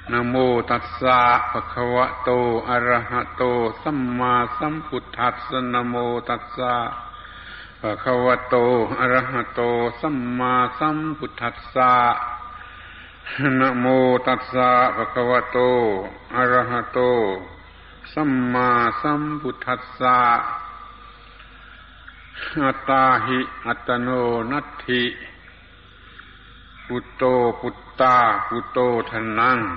นะโมตัสสะภะคะวะโตอะระหะโตสัมมาสัมพุทธัสสะนะโมตัสสะภะคะวะโตอะระหะโตสัมมาสัมพุทธัสสะนะโมตัสสะภะคะวะโตอะระหะโตสัมมาสัมพุทธัสสะอัตตาหิอัตโนนัตถิพุตโตพุตตาพุตโตทนัง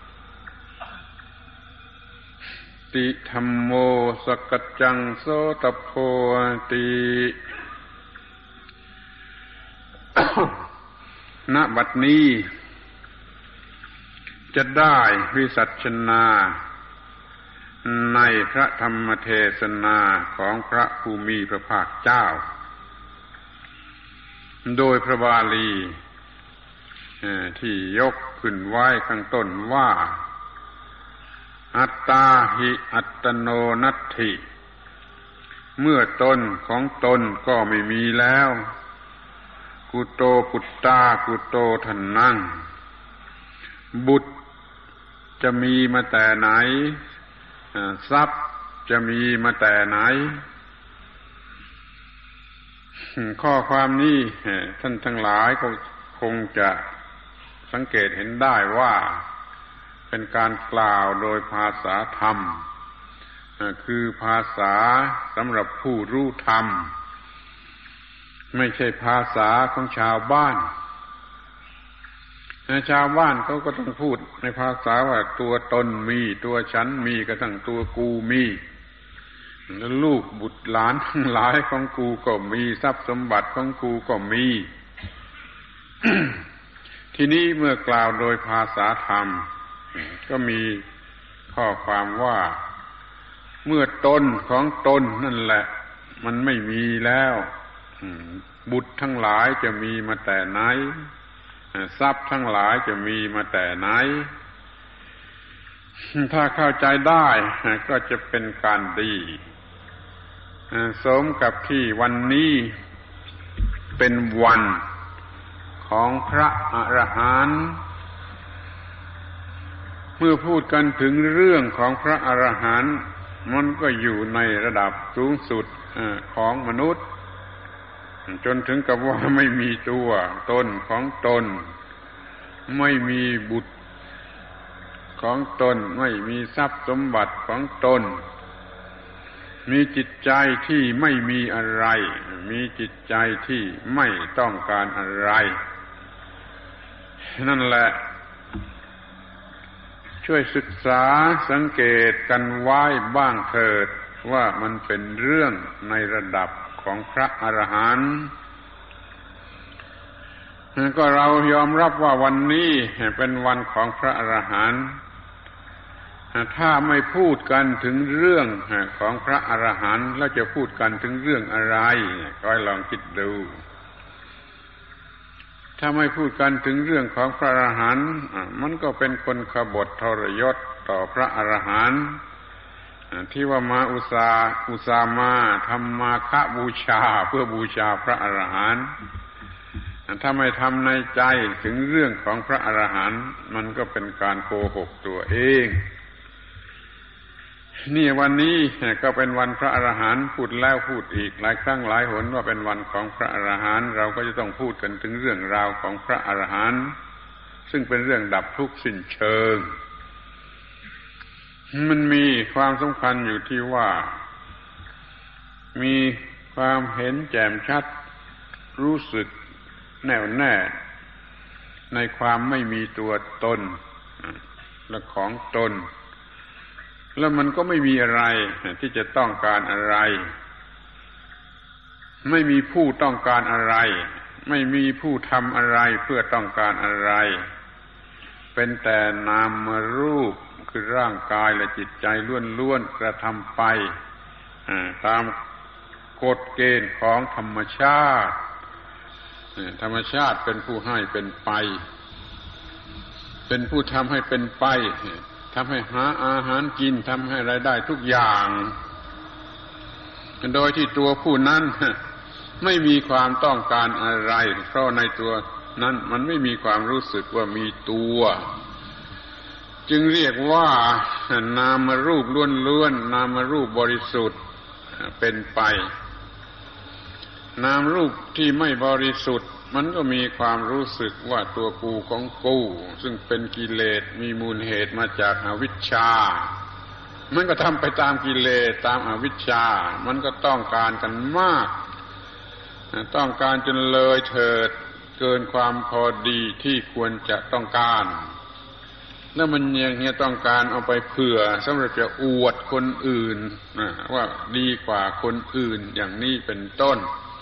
ติธัมโมสกัจจังโสตโพติณ บัดนี้จะได้วิสัชนาในพระธรรมเทศนาของพระผู้มีพระภาคเจ้าโดยพระบาลีที่ยกขึ้นไว้ข้างต้นว่าอัตตาหิอัตโนนัตถิเมื่อตนของตนก็ไม่มีแล้วกุโตปุตตากุโตทันนังบุตรจะมีมาแต่ไหนทรัพย์จะมีมาแต่ไหนข้อความนี้ท่านทั้งหลายก็คงจะสังเกตเห็นได้ว่าเป็นการกล่าวโดยภาษาธรรมคือภาษาสำหรับผู้รู้ธรรมไม่ใช่ภาษาของชาวบ้านชาวบ้านเขาก็ต้องพูดในภาษาว่าตัวตนมีตัวฉันมีกระทั่งตัวกูมีแล้วลูกบุตรหลานทั้งหลายของกูก็มีทรัพย์สมบัติของกูก็มี ทีนี้เมื่อกล่าวโดยภาษาธรรมก็มีข้อความว่าเมื่อตนของตนนั่นแหละมันไม่มีแล้วบุตรทั้งหลายจะมีมาแต่ไหนทรัพย์ทั้งหลายจะมีมาแต่ไหนถ้าเข้าใจได้ก็จะเป็นการดีสมกับที่วันนี้เป็นวันของพระอรหันต์เมื่อพูดกันถึงเรื่องของพระอรหันต์มันก็อยู่ในระดับสูงสุดของมนุษย์จนถึงกับว่าไม่มีตัวตนของตนไม่มีบุตรของตนไม่มีทรัพย์สมบัติของตนมีจิตใจที่ไม่มีอะไรมีจิตใจที่ไม่ต้องการอะไรนั่นแหละช่วยศึกษาสังเกตกันไว้บ้างเถิดว่ามันเป็นเรื่องในระดับของพระอรหันต์ก็เรายอมรับว่าวันนี้เป็นวันของพระอรหันต์ถ้าไม่พูดกันถึงเรื่องของพระอรหันต์แล้วจะพูดกันถึงเรื่องอะไรก็ให้ลองคิดดูถ้าไม่พูดกันถึงเรื่องของพระอรหันต์มันก็เป็นคนขบถทรยศต่อพระอรหันต์ที่ว่ามาอุตส่าห์มาทำมาฆบูชาเพื่อบูชาพระอรหันต์ถ้าไม่ทำในใจถึงเรื่องของพระอรหันต์มันก็เป็นการโกหกตัวเองนี่วันนี้ก็เป็นวันพระอรหันต์พูดแล้วพูดอีกหลายครั้งหลายหนว่าเป็นวันของพระอรหันต์เราก็จะต้องพูดกันถึงเรื่องราวของพระอรหันต์ซึ่งเป็นเรื่องดับทุกข์สิ้นเชิงมันมีความสำคัญอยู่ที่ว่ามีความเห็นแจ่มชัดรู้สึกแน่วแน่ในความไม่มีตัวตนและของตนแล้วมันก็ไม่มีอะไรที่จะต้องการอะไรไม่มีผู้ต้องการอะไรไม่มีผู้ทำอะไรเพื่อต้องการอะไรเป็นแต่นามรูปคือร่างกายและจิตใจล้วนๆกระทำไปตามกฎเกณฑ์ของธรรมชาติธรรมชาติเป็นผู้ให้เป็นไปเป็นผู้ทำให้เป็นไปทำให้หาอาหารกินทำให้รายได้ทุกอย่างโดยที่ตัวผู้นั้นไม่มีความต้องการอะไรเพราะในตัวนั้นมันไม่มีความรู้สึกว่ามีตัวจึงเรียกว่านามรูปล้วนๆนามรูปบริสุทธิ์เป็นไปนามรูปที่ไม่บริสุทธิ์มันก็มีความรู้สึกว่าตัวกูของกูซึ่งเป็นกิเลสมีมูลเหตุมาจากอวิชชามันก็ทำไปตามกิเลสตามอวิชชามันก็ต้องการกันมากต้องการจนเลยเถิดเกินความพอดีที่ควรจะต้องการแล้วมันยังต้องการเอาไปเผื่อสำหรับจะอวดคนอื่นว่าดีกว่าคนอื่นอย่างนี้เป็นต้น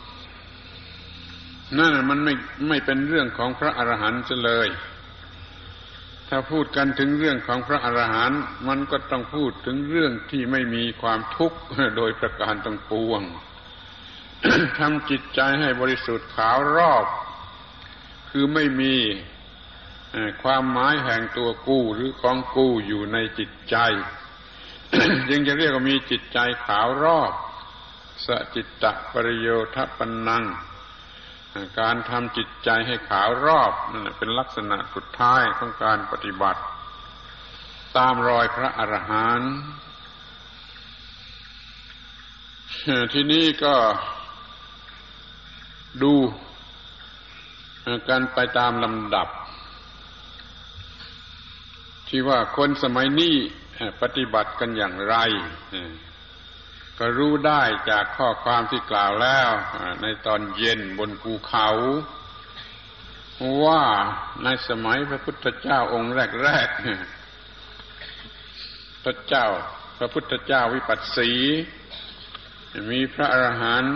นั่นมันไม่เป็นเรื่องของพระอรหันต์ซะเลยถ้าพูดกันถึงเรื่องของพระอรหันต์มันก็ต้องพูดถึงเรื่องที่ไม่มีความทุกข์โดยประการทั้งปวง ทำจิตใจให้บริสุทธิ์ขาวรอบคือไม่มีความหมายแห่งตัวกู้หรือของกู้อยู่ในจิตใจ จึงจะเรียกว่ามีจิตใจขาวรอบสจิตตปริโยทัปปนังการทำจิตใจให้ขาวรอบนั่นเป็นลักษณะสุดท้ายของการปฏิบัติตามรอยพระอรหันต์ที่นี้ก็ดูกันไปตามลำดับที่ว่าคนสมัยนี้ปฏิบัติกันอย่างไรก็รู้ได้จากข้อความที่กล่าวแล้วในตอนเย็นบนภูเขาว่าในสมัยพระพุทธเจ้าองค์แรกๆพระพุทธเจ้าวิปัสสีมีพระอรหันต์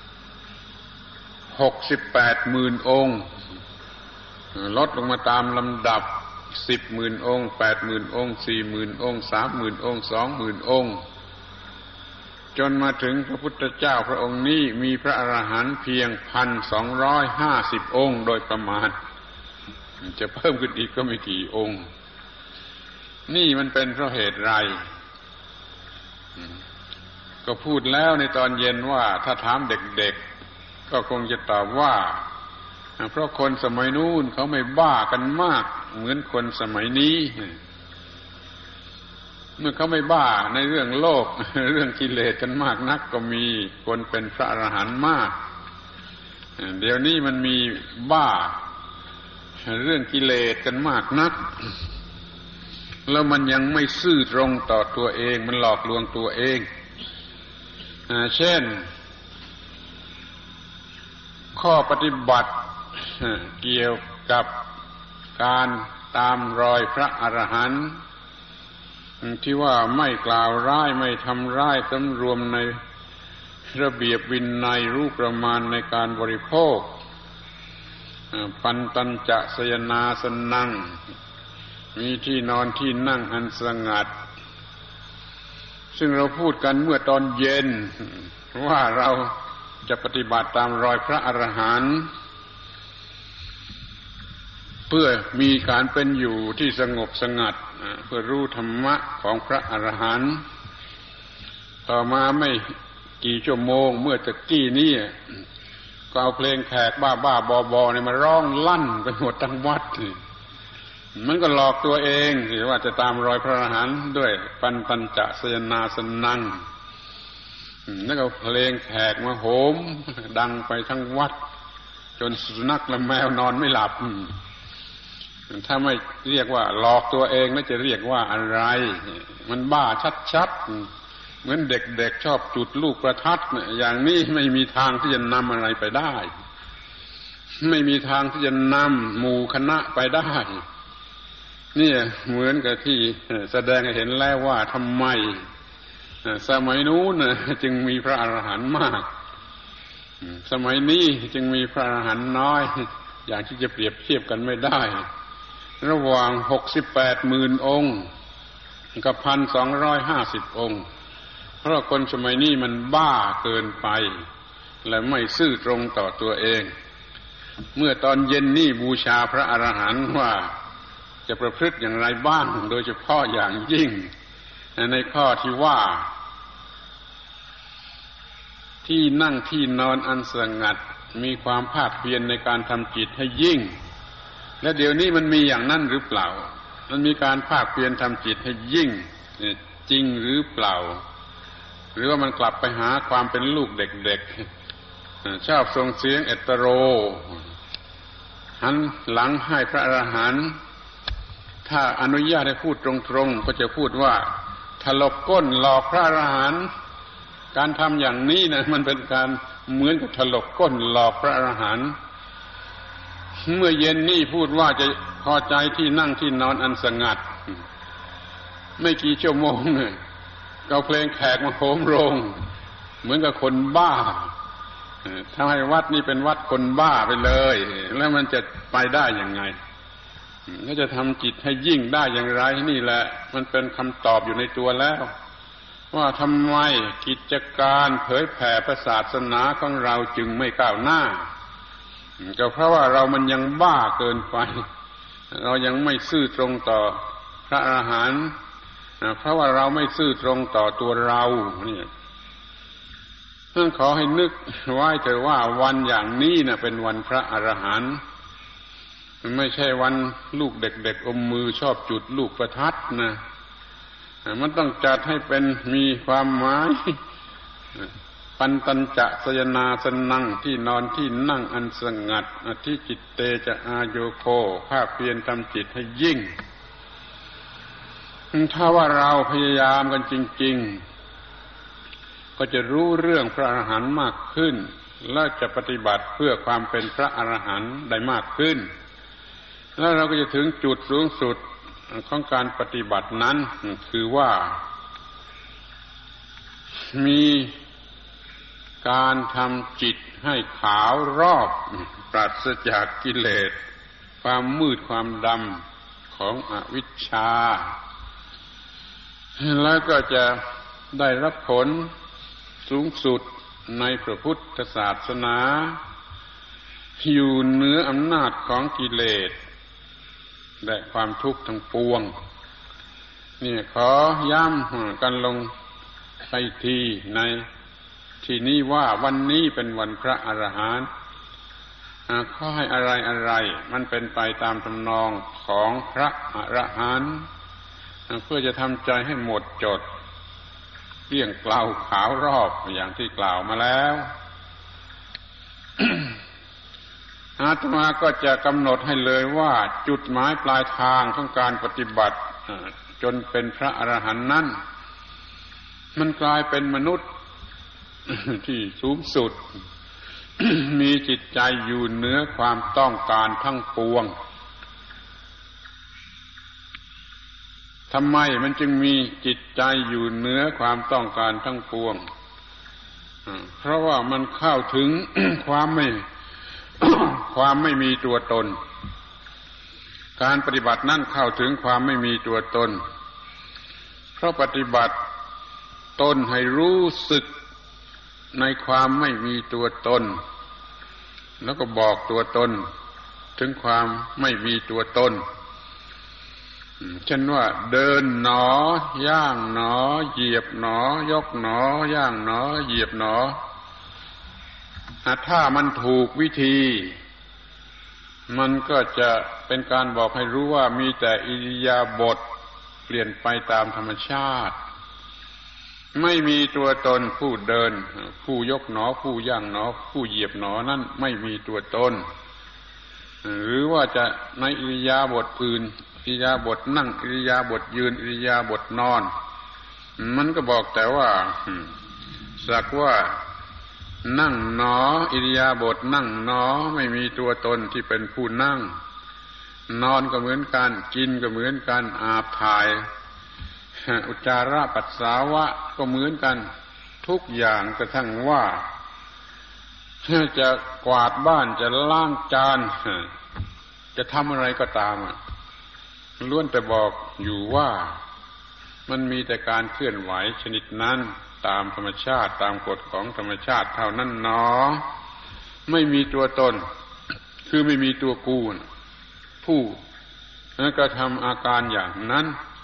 68,000 องค์ลดลงมาตามลำดับ10,000 องค์ 80,000 องค์ 40,000 องค์ 30,000 องค์ 20,000 องค์จนมาถึงพระพุทธเจ้าพระองค์นี้มีพระอรหันต์เพียง 1,250 องค์โดยประมาณจะเพิ่มขึ้นอีกก็ไม่กี่องค์นี่มันเป็นเพราะเหตุไรก็พูดแล้วในตอนเย็นว่าถ้าถามเด็กๆก็คงจะตอบว่าเพราะคนสมัยนู้นเขาไม่บ้ากันมากเหมือนคนสมัยนี้เมื่อเขาไม่บ้าในเรื่องโลภเรื่องกิเลสกันมากนักก็มีคนเป็นพระอรหันต์มากเดี๋ยวนี้มันมีบ้าเรื่องกิเลสกันมากนักแล้วมันยังไม่ซื่อตรงต่อตัวเองมันหลอกลวงตัวเองเช่นข้อปฏิบัติเกี่ยวกับการตามรอยพระอรหันต์ที่ว่าไม่กล่าวร้ายไม่ทำร้ายสำรวมในระเบียบวินัยรู้ประมาณในการบริโภคปันตัญจะสยนาสนังมีที่นอนที่นั่งอันสงัดซึ่งเราพูดกันเมื่อตอนเย็นว่าเราจะปฏิบัติตามรอยพระอรหันต์เพื่อมีการเป็นอยู่ที่สงบสงัดเพื่อรู้ธรรมะของพระอรหันต์ต่อมาไม่กี่ชั่วโมงเมื่อตะกี้นี้ก็เอาเพลงแขกบ้าๆบอๆเนี่ยมาร้องลั่นไปหมดทั้งวัดมันก็หลอกตัวเองว่าจะตามรอยพระอรหันต์ด้วยปันตัญจะสยนาสนังแล้วก็เพลงแขกมาโหมดังไปทั้งวัดจนสุนัขและแมวนอนไม่หลับถ้าไม่เรียกว่าหลอกตัวเองแล้วจะเรียกว่าอะไรมันบ้าชัดๆเหมือนเด็กๆชอบจุดลูกประทัดอย่างนี้ไม่มีทางที่จะนำอะไรไปได้ไม่มีทางที่จะนำหมู่คณะไปได้นี่เหมือนกับที่แสดงให้เห็นแล้วว่าทำไมสมัยนู้นจึงมีพระอรหันต์มากสมัยนี้จึงมีพระอรหันต์น้อยอย่างที่จะเปรียบเทียบกันไม่ได้ระหว่าง 68,000 องค์กับ 1,250 องค์เพราะคนสมัยนี้มันบ้าเกินไปและไม่ซื่อตรงต่อตัวเองเมื่อตอนเย็นนี่บูชาพระอรหันต์ว่าจะประพฤติอย่างไรบ้างโดยเฉพาะอย่างยิ่งในข้อที่ว่าที่นั่งที่นอนอันสงัดมีความภาคเพียรในการทำจิตให้ยิ่งและเดี๋ยวนี้มันมีอย่างนั้นหรือเปล่ามันมีการภาคเพียรทำจิตให้ยิ่งจริงหรือเปล่าหรือว่ามันกลับไปหาความเป็นลูกเด็กๆชอบส่งเสียงเอตโรหันหลังให้พระอรหันต์ถ้าอนุญาตให้พูดตรงๆก็จะพูดว่าถลกก้นหลอกพระอรหันต์การทำอย่างนี้นะมันเป็นการเหมือนกับถลกก้นหลอกพระอรหันต์เมื่อเย็นนี่พูดว่าจะพอใจที่นั่งที่นอนอันสงัดไม่กี่ชั่วโมงเนี่ยเอาเพลงแขกมาโหมโรงเหมือนกับคนบ้าทำให้วัดนี้เป็นวัดคนบ้าไปเลยแล้วมันจะไปได้ยังไงแล้วจะทำจิตให้ยิ่งได้อย่างไรนี่แหละมันเป็นคำตอบอยู่ในตัวแล้วว่าทำไมกิจการเผยแผ่พระศาสนาของเราจึงไม่ก้าวหน้าก็เพราะว่าเรามันยังบ้าเกินไปเรายังไม่ซื่อตรงต่อพระอรหันต์เพราะว่าเราไม่ซื่อตรงต่อตัวเราเนี่ยขอให้นึกไว้เถอะว่าวันอย่างนี้นะเป็นวันพระอรหันต์ไม่ใช่วันลูกเด็กๆอมมือชอบจุดลูกประทัดนะมันต้องจัดให้เป็นมีความหมายปันตัญจะสยนาสนังที่นอนที่นั่งอันสงัดอธิจิตเตจะอาโยโคภาคเพียรทำจิตให้ยิ่งถ้าว่าเราพยายามกันจริงๆก็จะรู้เรื่องพระอรหันต์มากขึ้นและจะปฏิบัติเพื่อความเป็นพระอรหันต์ได้มากขึ้นแล้วเราก็จะถึงจุดสูงสุดของการปฏิบัตินั้นคือว่ามีการทำจิตให้ขาวรอบปราศจากกิเลสความมืดความดำของอวิชชาแล้วก็จะได้รับผลสูงสุดในพระพุทธศาสนาอยู่เหนืออำนาจของกิเลสและความทุกข์ทั้งปวงนี่ขอย้ำกันลงไปทีในที่นี้ว่าวันนี้เป็นวันพระอรหันต์ขอให้อะไรมันเป็นไปตามทำนองของพระอรหันต์เพื่อจะทำใจให้หมดจดเกลี้ยงเกลาขาวรอบอย่างที่กล่าวมาแล้ว อาตมาก็จะกำหนดให้เลยว่าจุดหมายปลายทางของการปฏิบัติจนเป็นพระอรหันต์นั้นมันกลายเป็นมนุษย์ที่สูงสุด มีจิตใจอยู่เหนือความต้องการทั้งปวงทำไมมันจึงมีจิตใจอยู่เหนือความต้องการทั้งปวงเพราะว่ามันเข้าถึง ความไม่มีตัวตนการปฏิบัตินั่นเข้าถึงความไม่มีตัวตนเพราะปฏิบัติตนให้รู้สึกในความไม่มีตัวตนแล้วก็บอกตัวตนถึงความไม่มีตัวตนเช่นว่าเดินหนอย่างหนอเหยียบหนอยกหนอย่างหนอเหยียบหนอถ้ามันถูกวิธีมันก็จะเป็นการบอกให้รู้ว่ามีแต่อิริยาบถเปลี่ยนไปตามธรรมชาติไม่มีตัวตนผู้เดินผู้ยกหนอผู้ย่างหนอผู้เหยียบหนอนั่นไม่มีตัวตนหรือว่าจะในอิริยาบถอื่นอิริยาบถนั่งอิริยาบถยืนอิริยาบถนอนมันก็บอกแต่ว่าสักว่านั่งหนออิริยาบถนั่งหนอไม่มีตัวตนที่เป็นผู้นั่งนอนก็เหมือนกันกินก็เหมือนกันอาบถ่ายอุจจาระปัสสาวะก็เหมือนกันทุกอย่างกระทั่งว่าจะกวาดบ้านจะล้างจานจะทำอะไรก็ตามล้วนแต่บอกอยู่ว่ามันมีแต่การเคลื่อนไหวชนิดนั้นตามธรรมชาติตามกฎของธรรมชาติเท่านั้นหนอไม่มีตัวตนคือไม่มีตัวกูผู้กระทำอาการอย่างนั้น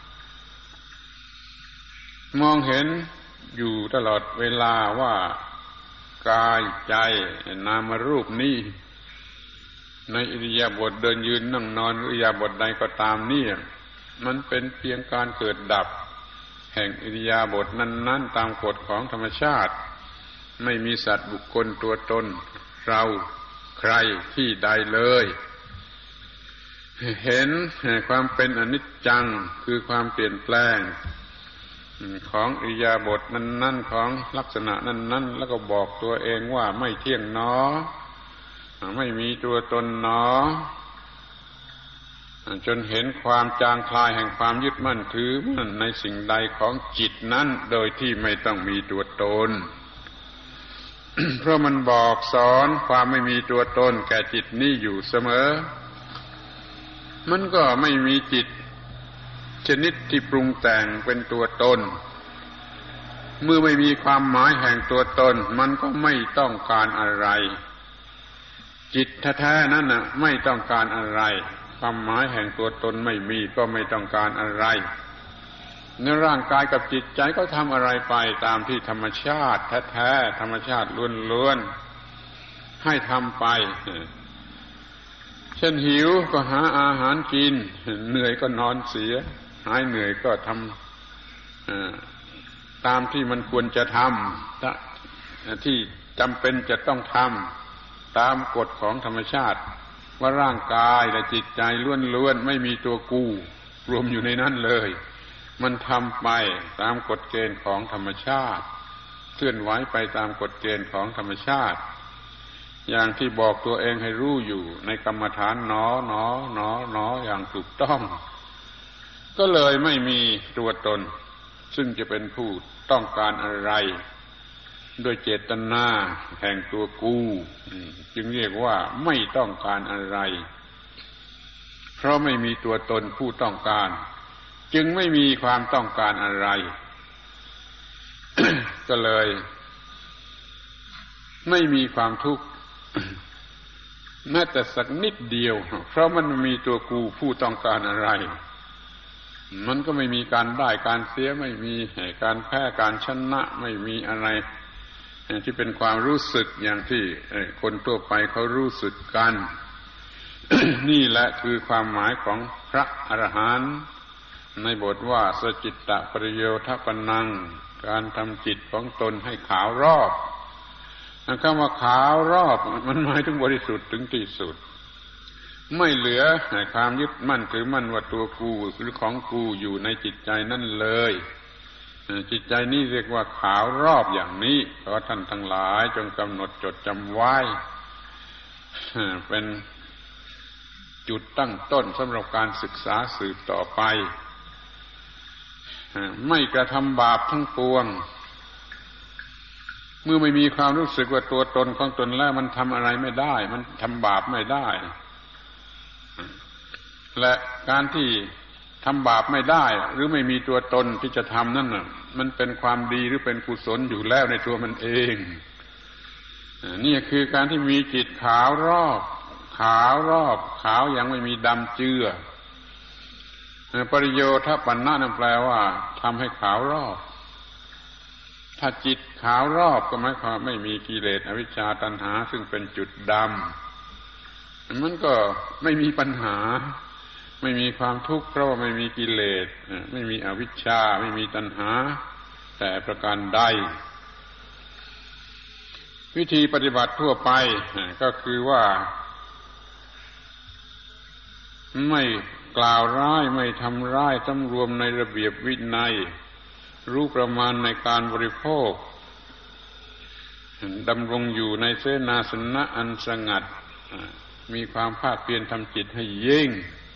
มองเห็นอยู่ตลอดเวลาว่ากายใจนามรูปนี้ในอิริยาบถเดินยืนนั่งนอนอิริยาบถใดก็ตามนี่มันเป็นเพียงการเกิดดับแห่งอิริยาบถนั้นๆตามกฎของธรรมชาติไม่มีสัตว์บุคคลตัวตนเราใครที่ใดเลยเห็นความเป็นอนิจจังคือความเปลี่ยนแปลงของอิริยาบถนั้นๆของลักษณะนั้นๆแล้วก็บอกตัวเองว่าไม่เที่ยงหนอไม่มีตัวตนหนอจนเห็นความจางคลายแห่งความยึดมั่นถือมั่นในสิ่งใดของจิตนั้นโดยที่ไม่ต้องมีตัวตน เพราะมันบอกสอนความไม่มีตัวตนแก่จิตนี้อยู่เสมอมันก็ไม่มีจิตชนิดที่ปรุงแต่งเป็นตัวตนเมื่อไม่มีความหมายแห่งตัวตนมันก็ไม่ต้องการอะไรจิตแท้ๆนั้นน่ะไม่ต้องการอะไรความหมายแห่งตัวตนไม่มีก็ไม่ต้องการอะไรในร่างกายกับจิตใจก็ทำอะไรไปตามที่ธรรมชาติแท้ๆธรรมชาติล้วนๆให้ทำไปเช่นหิวก็หาอาหารกินเหนื่อยก็นอนเสียหายเหนื่อยก็ทำตามที่มันควรจะทำที่จำเป็นจะต้องทำตามกฎของธรรมชาติว่าร่างกายและจิตใจล้วนๆไม่มีตัวกูรวมอยู่ในนั้นเลยมันทำไปตามกฎเกณฑ์ของธรรมชาติเคลื่อนไหวไปตามกฎเกณฑ์ของธรรมชาติอย่างที่บอกตัวเองให้รู้อยู่ในกรรมฐานหนออย่างถูกต้องก็เลยไม่มีตัวตนซึ่งจะเป็นผู้ต้องการอะไรโดยเจตนาแห่งตัวกูจึงเรียกว่าไม่ต้องการอะไรเพราะไม่มีตัวตนผู้ต้องการจึงไม่มีความต้องการอะไร ก็เลยไม่มีความทุกข์แม้แต่สักนิดเดียวเพราะมันมีตัวกูผู้ต้องการอะไรมันก็ไม่มีการได้การเสียไม่มีการแพ้การชนะไม่มีอะไรที่เป็นความรู้สึกอย่างที่คนทั่วไปเขารู้สึกกัน นี่แหละคือความหมายของพระอรหันต์ในบทว่าสจิตตปริโยทัปปนังการทำจิตของตนให้ขาวรอบคำว่าขาวรอบมันหมายถึงบริสุทธิ์ถึงที่สุดไม่เหลือความยึดมั่นถือมั่นว่าตัวกูหรือของกูอยู่ในจิตใจนั่นเลยจิตใจนี้เรียกว่าขาวรอบอย่างนี้ขอท่านทั้งหลายจงกำหนดจดจำไว้เป็นจุดตั้งต้นสำหรับการศึกษาสืบต่อไปไม่กระทำบาปทั้งปวงเมื่อไม่มีความรู้สึกว่าตัวตนของตนแล้วมันทำอะไรไม่ได้มันทำบาปไม่ได้และการที่ทำบาปไม่ได้หรือไม่มีตัวตนที่จะทำนั่นน่ะมันเป็นความดีหรือเป็นกุศลอยู่แล้วในตัวมันเองนี่คือการที่มีจิตขาวรอบขาวยังไม่มีดำเจือปริโยทัปปันนะนั่นแปลว่าทำให้ขาวรอบถ้าจิตขาวรอบก็หมายความไม่มีกิเลสอวิชชาตัณหาซึ่งเป็นจุดดำมันก็ไม่มีปัญหาไม่มีความทุกข์เพราะว่าไม่มีกิเลสไม่มีอวิชชาไม่มีตัณหาแต่ประการใดวิธีปฏิบัติทั่วไปก็คือว่าไม่กล่าวร้ายไม่ทำร้ายสำรวมในระเบียบวินัยรู้ประมาณในการบริโภคดำรงอยู่ในเสนาสนะอันสงัดมีความภาคเพียรทำจิตให้ยิ่ง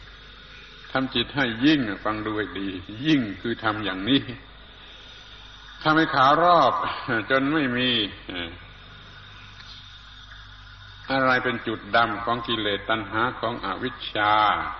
ฟังดูให้ดียิ่งคือทำอย่างนี้ทำให้ขาวรอบจนไม่มีอะไรเป็นจุดดำของกิเลสตัณหาของอวิชชา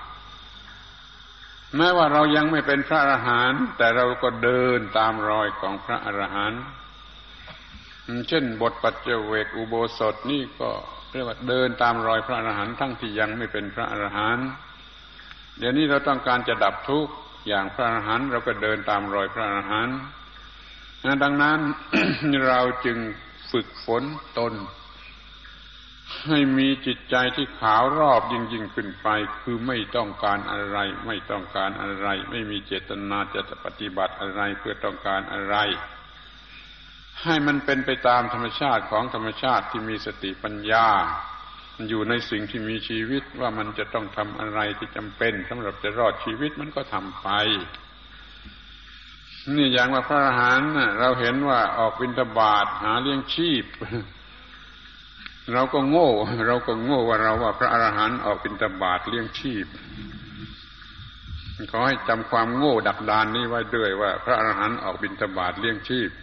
แม้ว่าเรายังไม่เป็นพระอรหันต์แต่เราก็เดินตามรอยของพระอรหันต์เช่นบทปัจเจเวกอุโบสถนี่ก็เรียกว่าเดินตามรอยพระอรหันต์ทั้งที่ยังไม่เป็นพระอรหันต์เดี๋ยวนี้เราต้องการจะดับทุกข์อย่างพระอรหันต์เราก็เดินตามรอยพระอรหันต์ดังนั้น เราจึงฝึกฝนตนให้มีจิตใจที่ขาวรอบยิ่งขึ้นไปคือไม่ต้องการอะไรไม่ต้องการอะไรไม่มีเจตนาจะปฏิบัติอะไรเพื่อต้องการอะไรให้มันเป็นไปตามธรรมชาติของธรรมชาติที่มีสติปัญญาอยู่ในสิ่งที่มีชีวิตว่ามันจะต้องทำอะไรที่จำเป็นสำหรับจะรอดชีวิตมันก็ทำไปนี่อย่างว่าพระอรหันต์เราเห็นว่าออกบิณฑบาตหาเลี้ยงชีพเราก็โง่ว่าพระอรหันต์ออกบิณฑบาตเลี้ยงชีพขอให้จำความโง่ดักดานนี้ไว้ด้วยว่าพระอรหันต์ออกบิณฑบาตเลี้ยงชีพ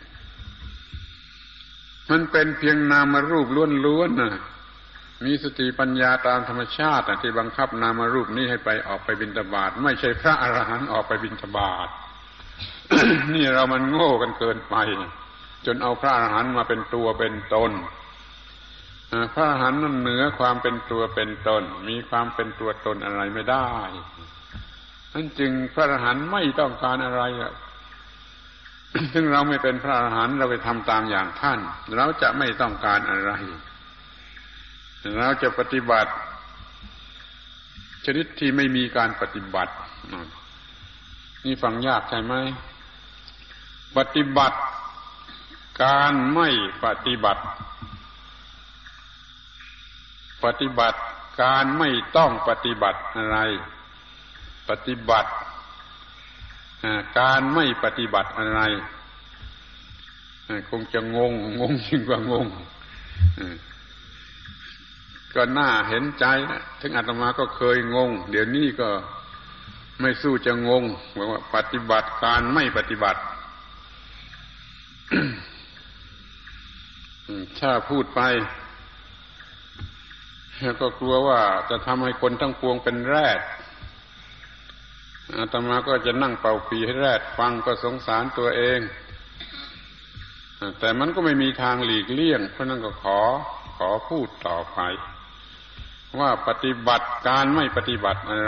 มันเป็นเพียงนามรูปล้วนๆน่ะมีสติปัญญาตามธรรมชาติที่บังคับนามรูปนี้ให้ไปออกไปบิณฑบาตไม่ใช่พระอรหันต์ออกไปบิณฑบาต นี่เรามันโง่กันเกินไปจนเอาพระอรหันต์มาเป็นตัวเป็นตนพระอรหันต์นั้นเหนือความเป็นตัวเป็นตนมีความเป็นตัวตนอะไรไม่ได้นั่นจึงพระอรหันต์ไม่ต้องการอะไรซึ่งเราไม่เป็นพระอรหันต์เราไปทำตามอย่างท่านเราจะไม่ต้องการอะไรเราจะปฏิบัติชนิดที่ไม่มีการปฏิบัตินี่ฟังยากใช่ไหมปฏิบัติการไม่ปฏิบัติปฏิบัติการไม่ต้องปฏิบัติอะไรปฏิบัติการไม่ปฏิบัติอะไรคงจะงงยิ่งกว่างงก็น่าเห็นใจถึงอาตมาก็เคยงงเดี๋ยวนี้ก็ไม่สู้จะงงว่าปฏิบัติการไม่ปฏิบัติ ถ้าพูดไปก็กลัวว่าจะทำให้คนทั้งปวงเป็นแรดอาตมาก็จะนั่งเป่าปีให้แรดฟังก็สงสารตัวเองแต่มันก็ไม่มีทางหลีกเลี่ยงเพราะนั้นก็ขอพูดต่อไปว่าปฏิบัติการไม่ปฏิบัติอะไร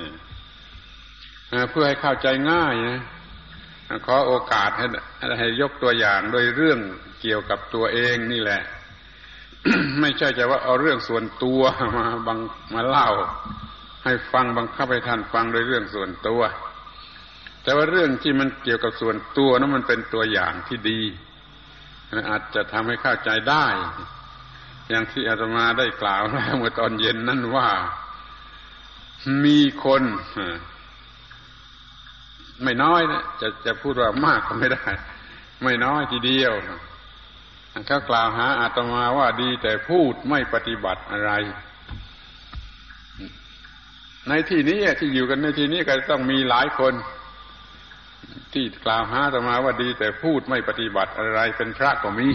เพื่อให้เข้าใจง่ายนะขอโอกาสให้ยกตัวอย่างโดยเรื่องเกี่ยวกับตัวเองนี่แหละ ไม่ใช่จะว่าเอาเรื่องส่วนตัวมาเล่าให้ฟังบังคับให้ท่านฟังโดยเรื่องส่วนตัวแต่ว่าเรื่องที่มันเกี่ยวกับส่วนตัวนั้นมันเป็นตัวอย่างที่ดีอาจจะทำให้เข้าใจได้อย่างที่อาตมาได้กล่าวแล้วเมื่อตอนเย็นนั่นว่ามีคนไม่น้อยนะจะพูดว่ามากก็ไม่ได้ไม่น้อยทีเดียวเขากล่าวหาอาตมาว่าดีแต่พูดไม่ปฏิบัติอะไรในที่นี้ที่อยู่กันในที่นี้ก็ต้องมีหลายคนที่กล่าวหาอาตมาว่าดีแต่พูดไม่ปฏิบัติอะไรเป็นพระก็มี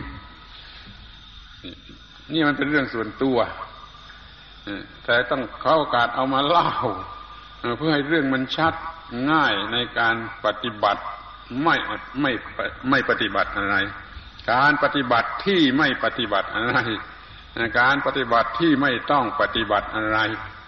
นี่มันเป็นเรื่องส่วนตัวแต่ต้องขอโอกาสเอามาเล่าเพื่อให้เรื่องมันชัดง่ายในการปฏิบัติไม่ปฏิบัติอะไรการปฏิบัติที่ไม่ปฏิบัติอะไรการปฏิบัติที่ไม่ต้องปฏิบัติอะไร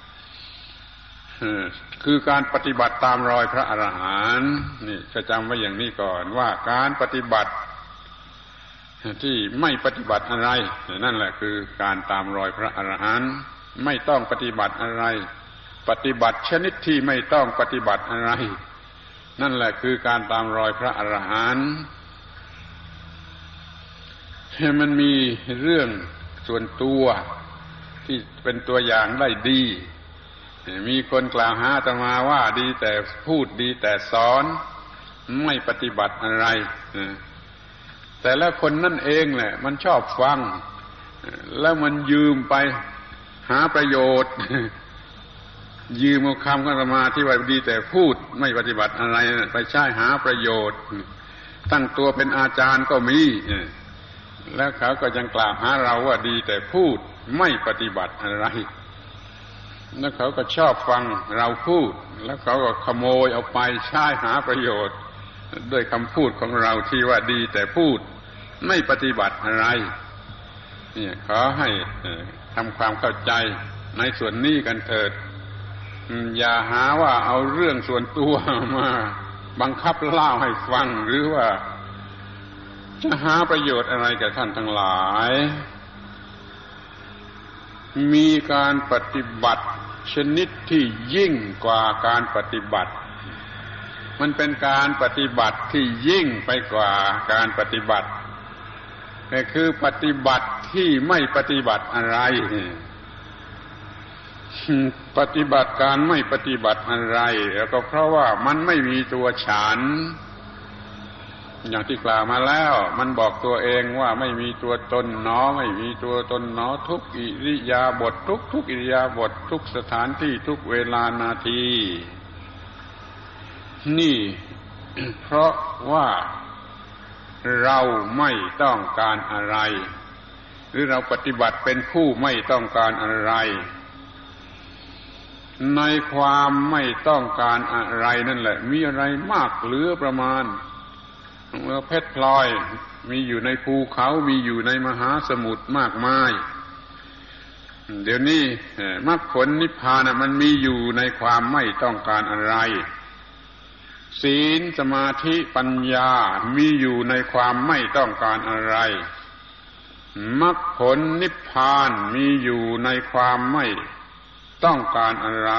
คือการปฏิบัติตามรอยพระอรหันต์นี่จะจำไว้อย่างนี้ก่อนว่าการปฏิบัติที่ไม่ปฏิบัติอะไรนั่นแหละคือการตามรอยพระอรหันต์ไม่ต้องปฏิบัติอะไรปฏิบัติชนิดที่ไม่ต้องปฏิบัติอะไรนั่นแหละคือการตามรอยพระอรหันต์มันมีเรื่องส่วนตัวที่เป็นตัวอย่างได้ดีมีคนกล่าวหาอาตมาว่าดีแต่พูดดีแต่สอนไม่ปฏิบัติอะไรแต่ละคนนั่นเองแหละมันชอบฟังแล้วมันยืมไปหาประโยชน์ยืมเอาคำของอาตมาที่ว่าดีแต่พูดไม่ปฏิบัติอะไรไปใช้หาประโยชน์ตั้งตัวเป็นอาจารย์ก็มีแล้วเขาก็ยังกล่าวหาเราว่าดีแต่พูดไม่ปฏิบัติอะไรแล้วเขาก็ชอบฟังเราพูดแล้วเขาก็ขโมยเอาไปใช้หาประโยชน์ด้วยคำพูดของเราที่ว่าดีแต่พูดไม่ปฏิบัติอะไรเนี่ยขอให้ทำความเข้าใจในส่วนนี้กันเถิดอย่าหาว่าเอาเรื่องส่วนตัวมาบังคับเล่าให้ฟังหรือว่าจะหาประโยชน์อะไรแก่ท่านทั้งหลายมีการปฏิบัติชนิดที่ยิ่งกว่าการปฏิบัติมันเป็นการปฏิบัติที่ยิ่งไปกว่าการปฏิบัติคือปฏิบัติที่ไม่ปฏิบัติอะไรปฏิบัติการไม่ปฏิบัติอะไรแล้วก็เพราะว่ามันไม่มีตัวฉันอย่างที่กล่าวมาแล้วมันบอกตัวเองว่าไม่มีตัวตนหนอไม่มีตัวตนหนอทุกอิริยาบถทุกอิริยาบถทุกสถานที่ทุกเวลานาทีนี่ เพราะว่าเราไม่ต้องการอะไรหรือเราปฏิบัติเป็นผู้ไม่ต้องการอะไรในความไม่ต้องการอะไรนั่นแหละมีอะไรมากเหลือประมาณเพชรพลอยมีอยู่ในภูเขามีอยู่ในมหาสมุทรมากมายเดี๋ยวนี้มรรคผลนิพพานมันมีอยู่ในความไม่ต้องการอะไรศีลสมาธิปัญญามีอยู่ในความไม่ต้องการอะไรมรรคผลนิพพานมีอยู่ในความไม่ต้องการอะไร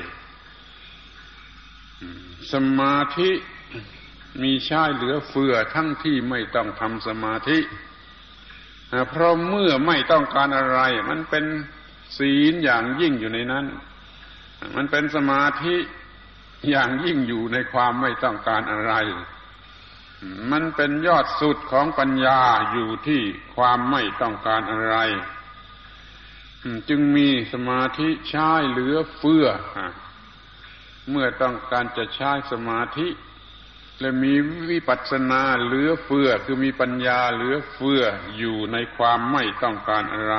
สมาธิมีใช้เหลือเฟือทั้งที่ไม่ต้องทำสมาธิเพราะเมื่อไม่ต้องการอะไรมันเป็นศีลอย่างยิ่งอยู่ในนั้นมันเป็นสมาธิอย่างยิ่งอยู่ในความไม่ต้องการอะไรมันเป็นยอดสุดของปัญญาอยู่ที่ความไม่ต้องการอะไรจึงมีสมาธิใช้เหลือเฟือเมื่อต้องการจะใช้สมาธิและมีวิปัสสนาเหลือเฟือคือมีปัญญาเหลือเฟืออยู่ในความไม่ต้องการอะไร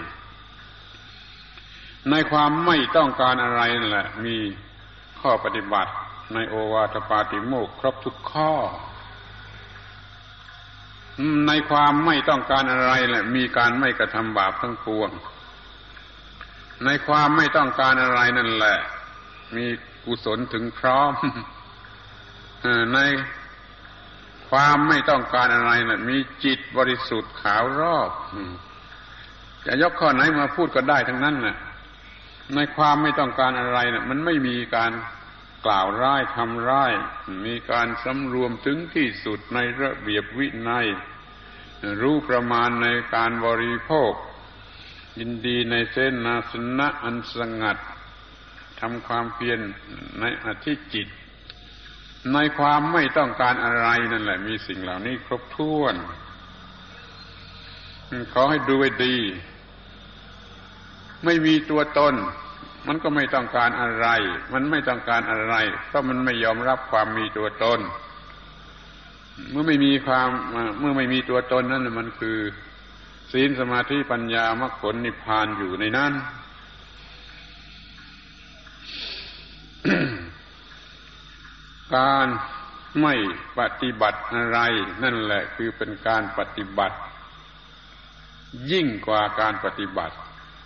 ในความไม่ต้องการอะไรนั่นแหละมีข้อปฏิบัติในโอวาทปาติโมกข์ครบทุกข้อในความไม่ต้องการอะไรแหละมีการไม่กระทำบาปทั้งปวงในความไม่ต้องการอะไรนั่นแหละมีกุศลถึงพร้อมในความไม่ต้องการอะไรน่ะมีจิตบริสุทธิ์ขาวรอบจะยกข้อไหนมาพูดก็ได้ทั้งนั้นน่ะในความไม่ต้องการอะไรน่ะมันไม่มีการกล่าวร้ายทำร้ายมีการสำรวมถึงที่สุดในระเบียบวินัยรู้ประมาณในการบริโภคยินดีในเสนาสนะอันสงัดทำความเพียรในอธิจิตในความไม่ต้องการอะไรนั่นแหละมีสิ่งเหล่านี้ครบถ้วนขอให้ดูไว้ดีไม่มีตัวตนมันก็ไม่ต้องการอะไรมันไม่ต้องการอะไรเพราะมันไม่ยอมรับความมีตัวตนเมื่อไม่มีตัวตนนั่นมันคือศีลสมาธิปัญญามรรคผลนิพพานอยู่ในนั้น การไม่ปฏิบัติอะไรนั่นแหละคือเป็นการปฏิบัติยิ่งกว่าการปฏิบัติ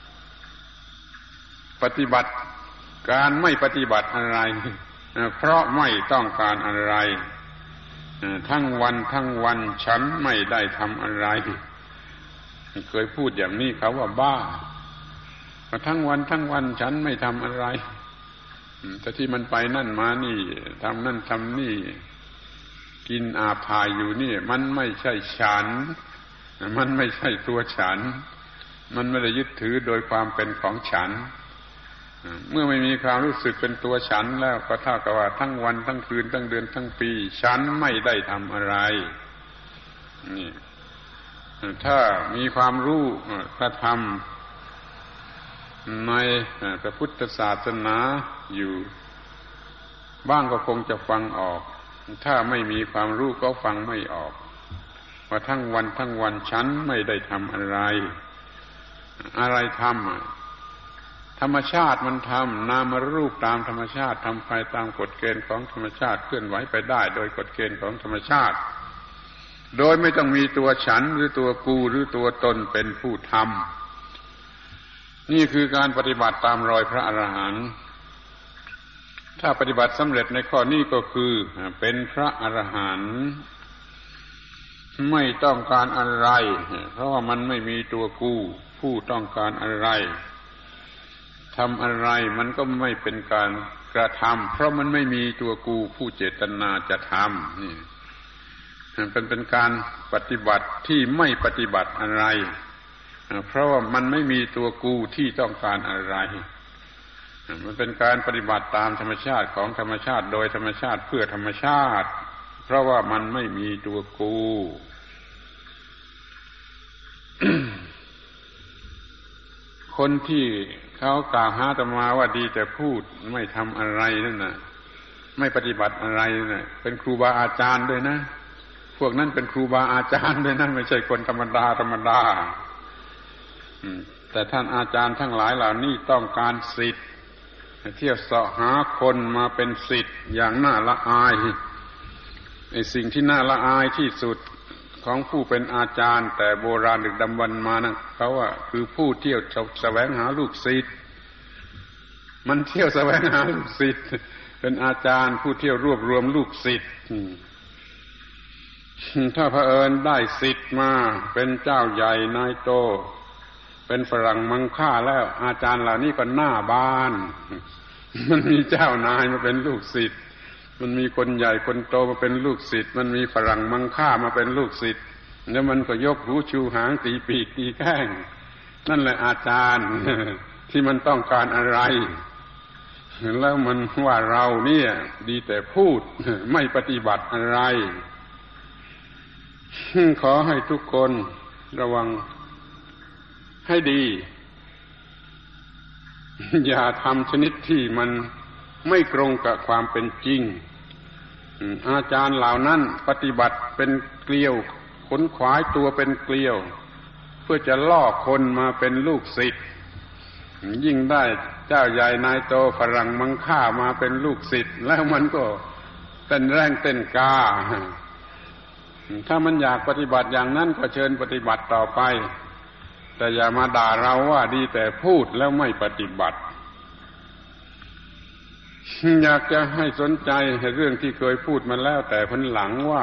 การไม่ปฏิบัติอะไรเพราะไม่ต้องการอะไรทั้งวันฉันไม่ได้ทำอะไรเคยพูดอย่างนี้เขาว่าบ้าทั้งวันฉันไม่ทำอะไรแต่ที่มันไปนั่นมานี่ทำนั่นทำนี่กินอาบถ่ายอยู่นี่มันไม่ใช่ฉันมันไม่ใช่ตัวฉันมันไม่ได้ยึดถือโดยความเป็นของฉันเมื่อไม่มีความรู้สึกเป็นตัวฉันแล้วก็เท่ากับว่าทั้งวันทั้งคืนทั้งเดือนทั้งปีฉันไม่ได้ทำอะไรนี่ถ้ามีความรู้กระทำในพระพุทธศาสนาอยู่บ้างก็คงจะฟังออกถ้าไม่มีความรู้ก็ฟังไม่ออกว่าทั้งวันฉันไม่ได้ทำอะไรทำธรรมชาติมันทำนามรูปตามธรรมชาติทำไปตามกฎเกณฑ์ของธรรมชาติเคลื่อนไหวไปได้โดยกฎเกณฑ์ของธรรมชาติโดยไม่ต้องมีตัวฉันหรือตัวกูหรือตัวตนเป็นผู้ทำนี่คือการปฏิบัติตามรอยพระอรหันต์ถ้าปฏิบัติสำเร็จในข้อนี้ก็คือเป็นพระอรหันต์ไม่ต้องการอะไรเพราะว่ามันไม่มีตัวกูผู้ต้องการอะไรทำอะไรมันก็ไม่เป็นการกระทำเพราะมันไม่มีตัวกูผู้เจตนาจะทำนี่เป็นการปฏิบัติที่ไม่ปฏิบัติอะไรเพราะว่ามันไม่มีตัวกูที่ต้องการอะไรมันเป็นการปฏิบัติตามธรรมชาติของธรรมชาติโดยธรรมชาติเพื่อธรรมชาติเพราะว่ามันไม่มีตัวกู คนที่เขากล่าวหาอาตมาว่าดีแต่พูดไม่ทำอะไรนั่นน่ะไม่ปฏิบัติอะไรน่ะเป็นครูบาอาจารย์ด้วยนะพวกนั้นเป็นครูบาอาจารย์ด้วยนะไม่ใช่คนธรรมดาแต่ท่านอาจารย์ทั้งหลายเหล่านี้ต้องการศิษย์เที่ยวเสาะหาคนมาเป็นศิษย์อย่างน่าละอายไอ้สิ่งที่น่าละอายที่สุดของผู้เป็นอาจารย์แต่โบราณดึกดำบรรพ์มานะเขาว่าคือผู้เที่ยวแสวงหาลูกศิษย์มันเที่ยวแสวงหาลูกศิษย์เป็นอาจารย์ผู้เที่ยวรวบรวมลูกศิษย์ถ้าเผอิญได้ศิษย์มาเป็นเจ้าใหญ่นายโตเป็นฝรั่งมังค่าแล้วอาจารย์เหล่านี้ก็หน้าบ้านมันมีเจ้านายมาเป็นลูกศิษย์มันมีคนใหญ่คนโตมาเป็นลูกศิษย์มันมีฝรั่งมังค่ามาเป็นลูกศิษย์แล้วมันก็ยกหูชูหางตีปีกตีแข้งนั่นแหละอาจารย์ที่มันต้องการอะไรแล้วมันว่าเราเนี่ยดีแต่พูดไม่ปฏิบัติอะไรขอให้ทุกคนระวังให้ดีอย่าทำชนิดที่มันไม่ตรงกับความเป็นจริงอาจารย์เหล่านั้นปฏิบัติเป็นเกลียวขนขวายตัวเป็นเกลียวเพื่อจะล่อคนมาเป็นลูกศิษย์ยิ่งได้เจ้าใหญ่นายโตฝรั่งมังค่ามาเป็นลูกศิษย์แล้วมันก็เต้นแรงเต้นกาถ้ามันอยากปฏิบัติอย่างนั้นก็เชิญปฏิบัติต่อไปแต่อย่ามาด่าเราว่าดีแต่พูดแล้วไม่ปฏิบัติอยากจะให้สนใจเรื่องที่เคยพูดมาแล้วแต่ผลหลังว่า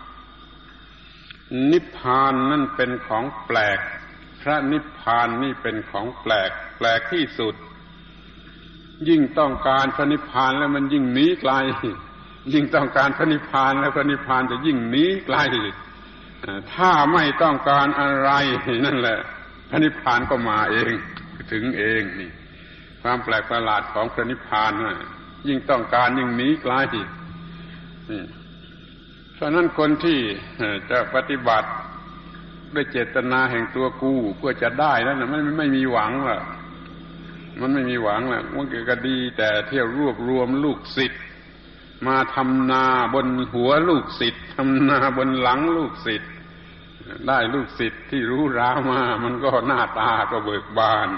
นิพพานนั่นเป็นของแปลกพระนิพพานนี่เป็นของแปลกที่สุดยิ่งต้องการพระนิพพานแล้วมันยิ่งหนีไกลยิ่งต้องการพระนิพพานแล้วพระนิพพานจะยิ่งหนีไกลถ้าไม่ต้องการอะไรนั่นแหละพระนิพพานก็มาเองถึงเองนี่ความแปลกประหลาดของพระนิพพานยิ่งต้องการยิ่งหนีไกลนี่เพราะนั้นคนที่จะปฏิบัติด้วยเจตนาแห่งตัวกูเพื่อจะได้นั่นน่ะมันไม่มีหวังล่ะมันไม่มีหวังล่ะมันก็ดีแต่เที่ยวรวบรวมลูกศิษย์มาทำนาบนหัวลูกศิษย์ทำนาบนหลังลูกศิษย์ได้ลูกศิษย์ที่รู้รามามันก็หน้าตาก็เบิกบาน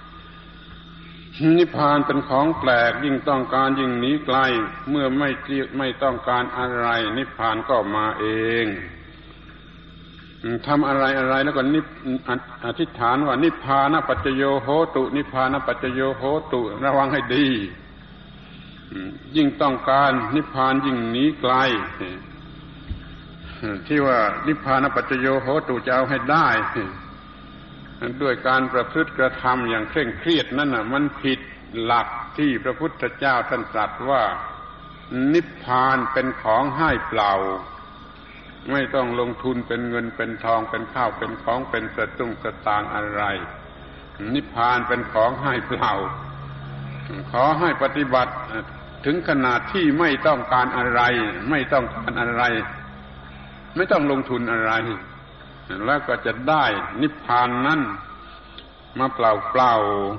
นิพพานเป็นของแปลกยิ่งต้องการยิ่งหนีไกลเมื่อไม่ต้องการอะไรนิพพานก็มาเองทำอะไรแล้วก็อธิษฐานว่านิพพานปัจจโยโหตุนิพพานปัจจโยโหตุระวังให้ดียิ่งต้องการนิพพานยิ่งหนีไกลที่ว่านิพพานปัจจโยโหตุจะเอาให้ได้ด้วยการประพฤติกระทำอย่างเคร่งเครียดนั่นน่ะมันผิดหลักที่พระพุทธเจ้าท่านตรัสว่านิพพานเป็นของให้เปล่าไม่ต้องลงทุนเป็นเงินเป็นทองเป็นข้าวเป็นของเป็นสตุ้งสตางค์อะไรนิพพานเป็นของให้เปล่าขอให้ปฏิบัติถึงขนาดที่ไม่ต้องการอะไรไม่ต้องการอะไรไม่ต้องลงทุนอะไรแล้วก็จะได้นิพพานนั้นมาเปล่า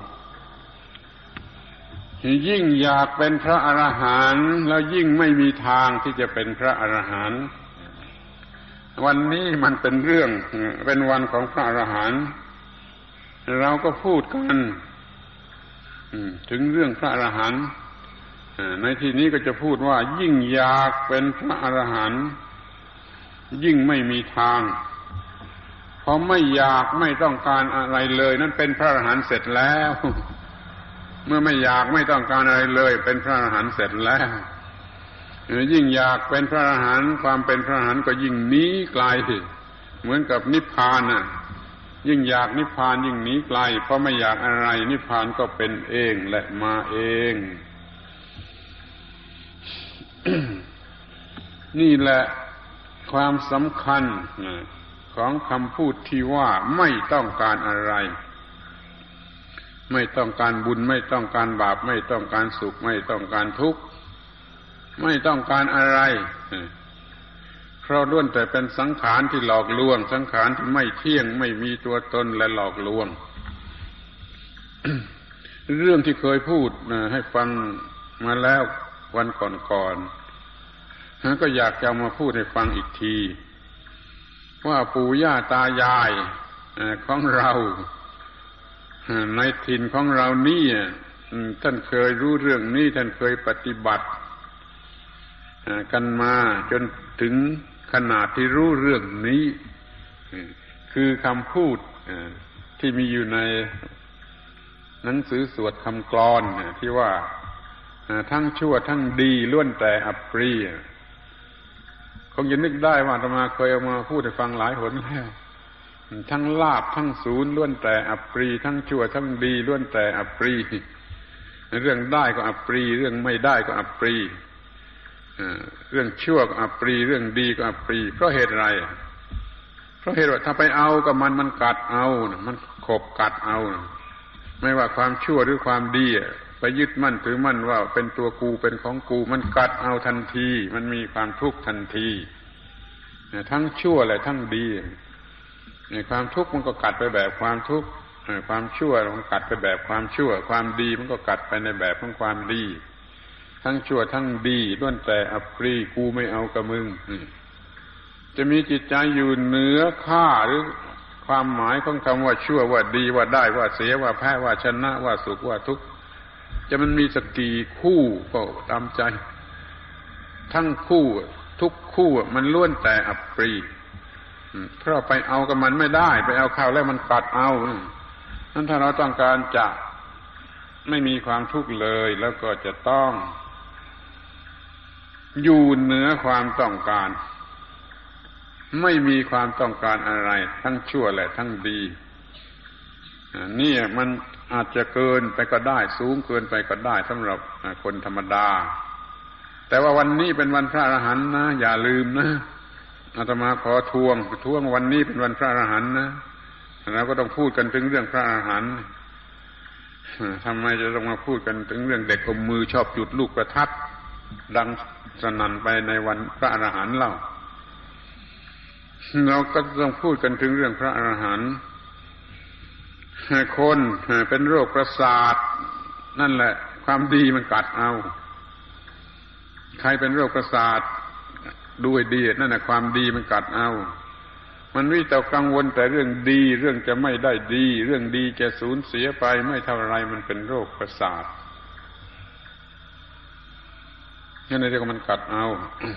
ๆยิ่งอยากเป็นพระอรหันต์แล้วยิ่งไม่มีทางที่จะเป็นพระอรหันต์วันนี้มันเป็นเรื่องเป็นวันของพระอรหันต์เราก็พูดกันถึงเรื่องพระอรหันต์ในที่นี้ก็จะพูดว่ายิ่งอยากเป็นพระอรหันต์ยิ่งไม่มีทางพอไม่อยากไม่ต้องการอะไรเลยนั่นเป็นพระอรหันต์เสร็จแล้วเมื่อไม่อยากไม่ต้องการอะไรเลยเป็นพระอรหันต์เสร็จแล้วยิ่งอยากเป็นพระอรหันต์ความเป็นพระอรหันต์ก็ยิ่งหนีไกลเหมือนกับนิพพานน่ะยิ่งอยากนิพพานยิ่งหนีไกลเพราะไม่อยากอะไรนิพพานก็เป็นเองและมาเอง นี่แหละความสำคัญของคำพูดที่ว่าไม่ต้องการอะไรไม่ต้องการบุญไม่ต้องการบาปไม่ต้องการสุขไม่ต้องการทุกข์ไม่ต้องการอะไรเพราะล้วนแต่เป็นสังขารที่หลอกลวงสังขารที่ไม่เที่ยงไม่มีตัวตนและหลอกลวง เรื่องที่เคยพูดให้ฟังมาแล้ววันก่อนๆก็อยากจะมาพูดให้ฟังอีกทีว่าปู่ย่าตายายของเราในถิ่นของเรานี่ท่านเคยรู้เรื่องนี้ท่านเคยปฏิบัติกันมาจนถึงขนาดที่รู้เรื่องนี้คือคำพูดที่มีอยู่ในหนังสือสวดคำกลอนที่ว่าทั้งชั่วทั้งดีล้วนแต่อัปรีคงจะนึกได้ว่าอาตมาเคยเอามาพูดให้ฟังหลายหนแล้วทั้งลาภทั้งศูนย์ล้วนแต่อัปรีทั้งชั่วทั้งดีล้วนแต่อัปรีเรื่องได้ก็อัปรีเรื่องไม่ได้ก็อัปรีเรื่องชั่วก็อัปรีเรื่องดีก็อัปรีเพราะเหตุอะไรเพราะเหตุว่าถ้าไปเอากับมันกัดเอามันขบกัดเอาไม่ว่าความชั่วหรือความดีไปยึดมั่นถือมั่นว่าเป็นตัวกูเป็นของกูมันกัดเอาทันทีมันมีความทุกข์ทันทีทั้งชั่วและทั้งดีความทุกข์มันก็กัดไปแบบความทุกข์ความชั่วมันกัดไปแบบความชั่วความดีมันก็กัดไปในแบบของความดีทั้งชั่วทั้งดีล้วนแต่อัปรีกูไม่เอากับมึงจะมีจิตใจอยู่เหนือค่าหรือความหมายของคำว่าชั่วว่าดีว่าได้ว่าเสียว่าแพ้ว่าชนะว่าสุขว่าทุกข์จะมันมีสักกี่คู่ก็ตามใจทั้งคู่ทุกคู่มันล้วนแต่อัปรีเพราะไปเอากับมันไม่ได้ไปเอาเข้าแล้วมันกัดเอานั้นถ้าเราต้องการจะไม่มีความทุกข์เลยแล้วก็จะต้องอยู่เหนือความต้องการไม่มีความต้องการอะไรทั้งชั่วและทั้งดีนี่มันอาจจะเกินไปก็ได้สูงเกินไปก็ได้สำหรับคนธรรมดาแต่ว่าวันนี้เป็นวันพระอรหันต์นะอย่าลืมนะอาตมาขอทวงวันนี้เป็นวันพระอรหันต์นะเราก็ต้องพูดกันถึงเรื่องพระอรหันต์ทำไมจะต้องมาพูดกันถึงเรื่องเด็กอมมือชอบจุดลูกประทัดดังสนั่นไปในวันพระอรหันต์เล่าเราก็ต้องพูดกันถึงเรื่องพระอรหันต์คนเป็นโรคประสาทนั่นแหละความดีมันกัดเอาใครเป็นโรคประสาทด้วยดีนั่นน่ะความดีมันกัดเอามันวิตกกังวลแต่เรื่องดีเรื่องจะไม่ได้ดีเรื่องดีจะสูญเสียไปไม่เท่าไรมันเป็นโรคประสาทนั่นเรียกว่ามันกัดเอา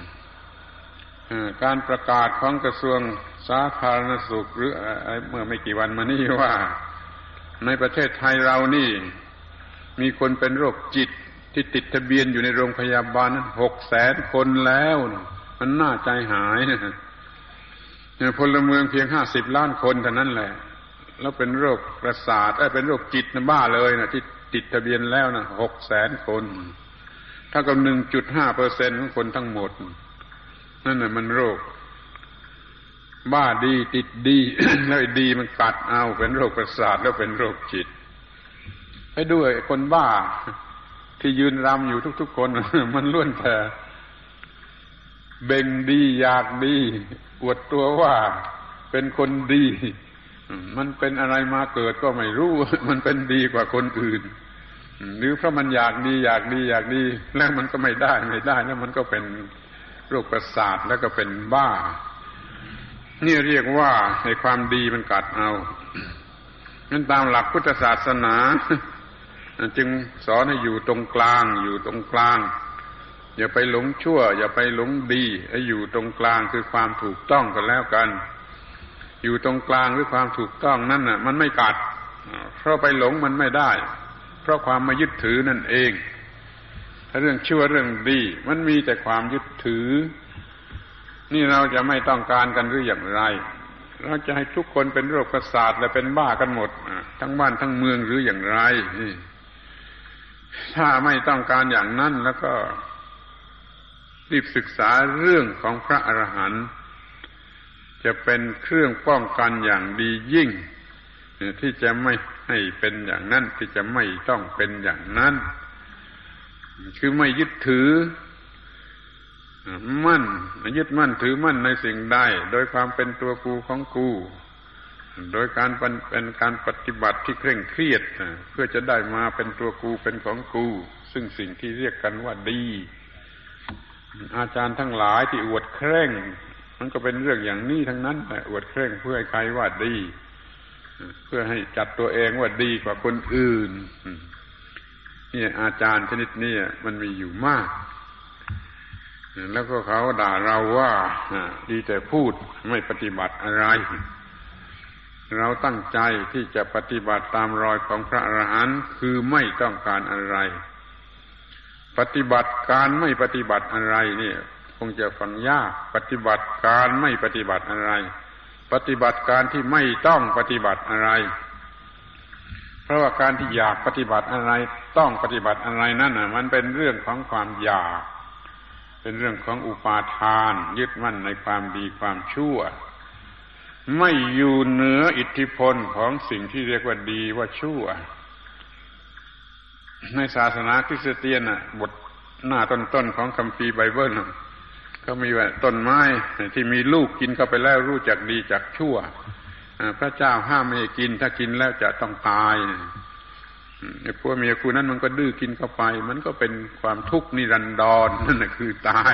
การประกาศของกระทรวงสาธารณสุขหรือเมื่อไม่กี่วันมานี้ว่าในประเทศไทยเรานี่มีคนเป็นโรคจิตที่ติดทะเบียนอยู่ในโรงพยาบาล 600,000 คนแล้วมันน่าใจหายนะพลเมืองเพียง50 ล้านคนเท่านั้นแหละแล้วเป็นโรคประสาทเป็นโรคจิตนะบ้าเลยนะที่ติดทะเบียนแล้วนะ 600,000 คนเท่ากับ 1.5% ของคนทั้งหมดนั่นน่ะมันโรคบ้าดีติดดี แล้วดีมันกัดเอาเป็นโรคประสาทแล้วเป็นโรคจิตให้ด้วยคนบ้าที่ยืนรำอยู่ทุกๆคน มันล้วนแต่เบ่งดีอยากดีอวดตัวว่าเป็นคนดีมันเป็นอะไรมาเกิดก็ไม่รู้มันเป็นดีกว่าคนอื่นหรือเพราะมันอยากดีอยากดีอยากดีแล้วมันก็ไม่ได้แล้วมันก็เป็นโรคประสาทแล้วก็เป็นบ้านี่เรียกว่าให้ความดีมันกัดเอางั้นตามหลักพุทธศาสนาจึงสอนให้อยู่ตรงกลางอย่าไปหลงชั่วอย่าไปหลงดีให้อยู่ตรงกลางคือความถูกต้องกันแล้วกันอยู่ตรงกลางหรือความถูกต้องนั่นน่ะมันไม่กัดเพราะไปหลงมันไม่ได้เพราะความมายึดถือนั่นเองถ้าเรื่องชั่วเรื่องดีมันมีแต่ความยึดถือนี่เราจะไม่ต้องการกันหรืออย่างไรเราจะให้ทุกคนเป็นโรคประสาทและเป็นบ้ากันหมดทั้งบ้านทั้งเมืองหรืออย่างไรถ้าไม่ต้องการอย่างนั้นแล้วก็รีบศึกษาเรื่องของพระอรหันต์จะเป็นเครื่องป้องกันอย่างดียิ่งที่จะไม่ให้เป็นอย่างนั้นที่จะไม่ต้องเป็นอย่างนั้นคือไม่ยึดถือมั่นยึดมั่นถือมั่นในสิ่งใดโดยความเป็นตัวกูของกูโดยการเป็นการปฏิบัติที่เคร่งเครียดเพื่อจะได้มาเป็นตัวกูเป็นของกูซึ่งสิ่งที่เรียกกันว่าดีอาจารย์ทั้งหลายที่อวดเคร่งมันก็เป็นเรื่องอย่างนี้ทั้งนั้นแต่อวดเคร่งเพื่อให้ใครว่าดีเพื่อให้จัดตัวเองว่าดีกว่าคนอื่นนี่อาจารย์ชนิดนี้มันมีอยู่มากแล้วก็เขาด่าเราว่าดีแต่พูดไม่ปฏิบัติอะไรเราตั้งใจที่จะปฏิบัติตามรอยของพระอรหันต์คือไม่ต้องการอะไรปฏิบัติการไม่ปฏิบัติอะไรนี่คงจะฟังยากปฏิบัติการไม่ปฏิบัติอะไรปฏิบัติการที่ไม่ต้องปฏิบัติอะไรเพราะว่าการที่อยากปฏิบัติอะไรต้องปฏิบัติอะไรนั่นน่ะมันเป็นเรื่องของความอยากเป็นเรื่องของอุปาทานยึดมั่นในความดีความชั่วไม่อยู่เหนืออิทธิพลของสิ่งที่เรียกว่าดีว่าชั่วในศาสนาคริสเตียนน่ะบทหน้าต้นๆของคัมภีร์ไบเบิลเขามีว่าต้นไม้ที่มีลูกกินเข้าไปแล้วรู้จักดีจักชั่วพระเจ้าห้ามไม่ให้กินถ้ากินแล้วจะต้องตายไอ้พวกเมียคู่นั้นมันก็ดื้อกินเข้าไปมันก็เป็นความทุกข์นิรันดรนั่นน่ะคือตาย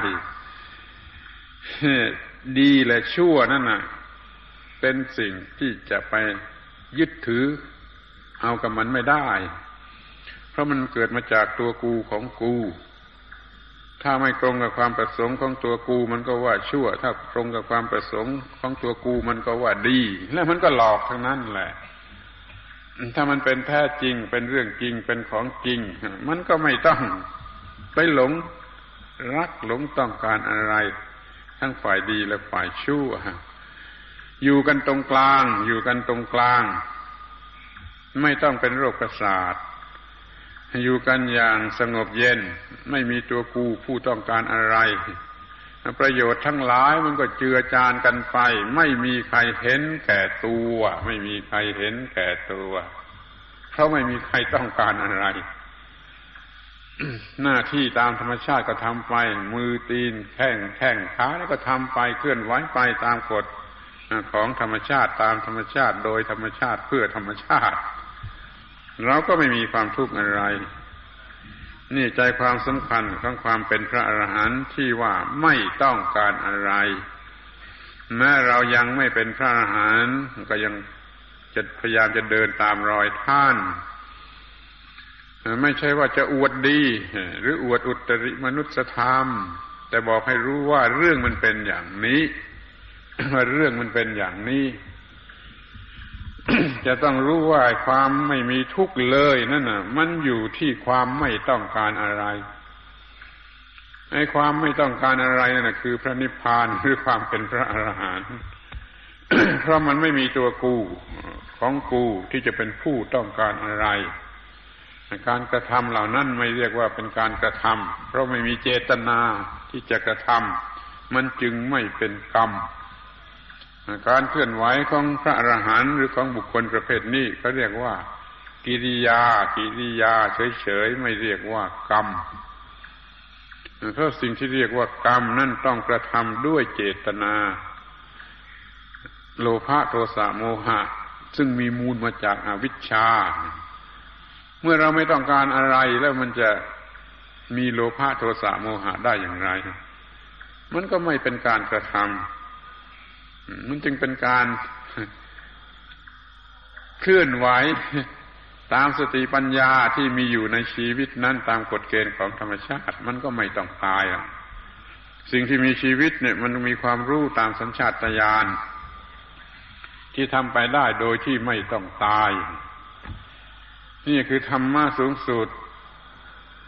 ดีและชั่วนั่นน่ะเป็นสิ่งที่จะไปยึดถือเอากับมันไม่ได้เพราะมันเกิดมาจากตัวกูของกูถ้าไม่ตรงกับความประสงค์ของตัวกูมันก็ว่าชั่วถ้าตรงกับความประสงค์ของตัวกูมันก็ว่าดีแล้วมันก็หลอกทั้งนั้นแหละถ้ามันเป็นแท้จริงเป็นเรื่องจริงเป็นของจริงมันก็ไม่ต้องไปหลงรักหลงต้องการอะไรทั้งฝ่ายดีและฝ่ายชั่วอยู่กันตรงกลางอยู่กันตรงกลางไม่ต้องเป็นโรคประสาทอยู่กันอย่างสงบเย็นไม่มีตัวกูผู้ต้องการอะไรประโยชน์ทั้งหลายมันก็เจือจานกันไปไม่มีใครเห็นแก่ตัวไม่มีใครเห็นแก่ตัวเพราะไม่มีใครต้องการอะไร หน้าที่ตามธรรมชาติก็ทำไปมือตีนแข้งขาแล้วก็ทำไปเคลื่อนไหวไปตามกฎของธรรมชาติตามธรรมชาติโดยธรรมชาติเพื่อธรรมชาติเราก็ไม่มีความทุกข์อะไรนี่ใจความสำคัญของความเป็นพระอรหันต์ที่ว่าไม่ต้องการอะไรแม้เรายังไม่เป็นพระอรหันต์ก็ยังจะพยายามจะเดินตามรอยท่านไม่ใช่ว่าจะอวดดีหรืออวดอุตริมนุสธรรมแต่บอกให้รู้ว่าเรื่องมันเป็นอย่างนี้ว่าเรื่องมันเป็นอย่างนี้จะต้องรู้ว่าความไม่มีทุกข์เลยนั่นน่ะมันอยู่ที่ความไม่ต้องการอะไรไอ้ความไม่ต้องการอะไรนั่นน่ะคือพระนิพพานหรือความเป็นพระอรหันต์ เพราะมันไม่มีตัวกูของกูที่จะเป็นผู้ต้องการอะไรการกระทำเหล่านั้นไม่เรียกว่าเป็นการกระทำเพราะไม่มีเจตนาที่จะกระทำมันจึงไม่เป็นกรรมการเคลื่อนไหวของพระอรหันต์หรือของบุคคลประเภทนี้เขาเรียกว่ากิริยาเฉยๆไม่เรียกว่ากรรมเพราะสิ่งที่เรียกว่ากรรมนั่นต้องกระทำด้วยเจตนาโลภะโทสะโมหะซึ่งมีมูลมาจากอวิชชาเมื่อเราไม่ต้องการอะไรแล้วมันจะมีโลภะโทสะโมหะได้อย่างไรมันก็ไม่เป็นการกระทำมันจึงเป็นการเคลื่อนไหวตามสติปัญญาที่มีอยู่ในชีวิตนั้นตามกฎเกณฑ์ของธรรมชาติมันก็ไม่ต้องตายสิ่งที่มีชีวิตเนี่ยมันมีความรู้ตามสัญชาตญาณที่ทำไปได้โดยที่ไม่ต้องตายนี่คือธรรมะสูงสุด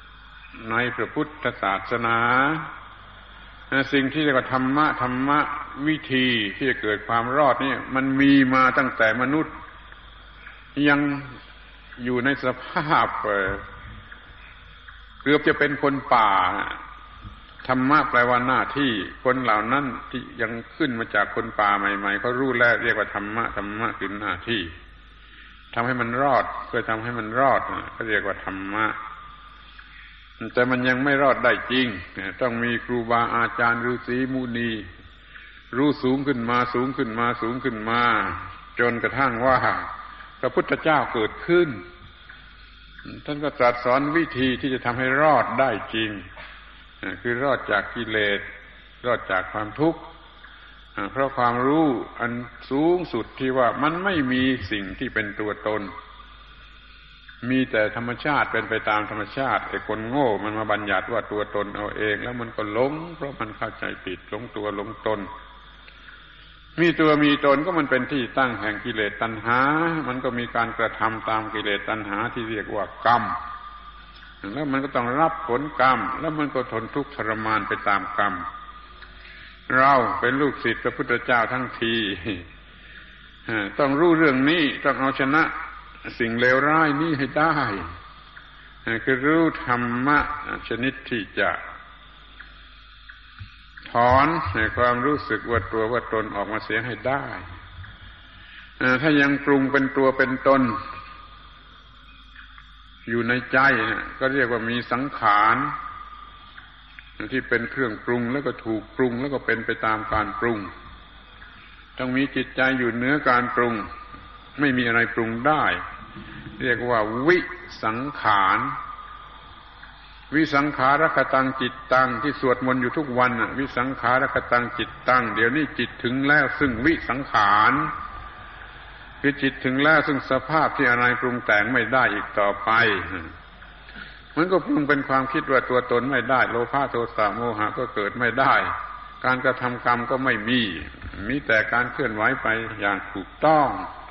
ในพระพุทธศาสนาสิ่งที่เรียกว่าธรรมะวิธีที่จะเกิดความรอดนี่มันมีมาตั้งแต่มนุษย์ยังอยู่ในสภาพเกือบจะเป็นคนป่าธรรมะแปลว่าหน้าที่คนเหล่านั้นที่ยังขึ้นมาจากคนป่าใหม่ๆเขารู้แล้วเรียกว่าธรรมะคือหน้าที่ทำให้มันรอดเพื่อทำให้มันรอดก็เรียกว่าธรรมะแต่มันยังไม่รอดได้จริงต้องมีครูบาอาจารย์ฤาษีมุนีรู้สูงขึ้นมาจนกระทั่งว่าพระพุทธเจ้าเกิดขึ้นท่านก็ตรัสสอนวิธีที่จะทำให้รอดได้จริงคือรอดจากกิเลสรอดจากความทุกข์เพราะความรู้อันสูงสุดที่ว่ามันไม่มีสิ่งที่เป็นตัวตนมีแต่ธรรมชาติเป็นไปตามธรรมชาติไอ้คนโง่มันมาบัญญัติว่าตัวตนเอาเองแล้วมันก็หลงเพราะมันเข้าใจผิดหลงตัวหลงตนมีตัวมีตนก็มันเป็นที่ตั้งแห่งกิเลสตัณหามันก็มีการกระทำตามกิเลสตัณหาที่เรียกว่ากรรมแล้วมันก็ต้องรับผลกรรมแล้วมันก็ทนทุกข์ทรมานไปตามกรรมเราเป็นลูกศิษย์พระพุทธเจ้าทั้งทีต้องรู้เรื่องนี้ต้องเอาชนะสิ่งเลวร้ายนี้ให้ได้คือรู้ธรรมะชนิดที่จะถอนความรู้สึกว่าตัวว่าตนออกมาเสียให้ได้ถ้ายังปรุงเป็นตัวเป็นตนอยู่ในใจก็เรียกว่ามีสังขารที่เป็นเครื่องปรุงแล้วก็ถูกปรุงแล้วก็เป็นไปตามการปรุงต้องมีจิตใจอยู่เหนือการปรุงไม่มีอะไรปรุงได้เรียกว่าวิสังขารวิสังขารคตังจิตตังที่สวดมนต์อยู่ทุกวันวิสังขารคตังจิตตังเดี๋ยวนี้จิตถึงแล้วซึ่งวิสังขารคือจิตถึงแล้วซึ่งสภาพที่อะไรปรุงแต่งไม่ได้อีกต่อไปมันก็ปรุงเป็นความคิดว่าตัวตนไม่ได้โลภะโทสะโมหะก็เกิดไม่ได้การกระทำกรรมก็ไม่มีแต่การเคลื่อนไหวไปอย่างถูกต้อง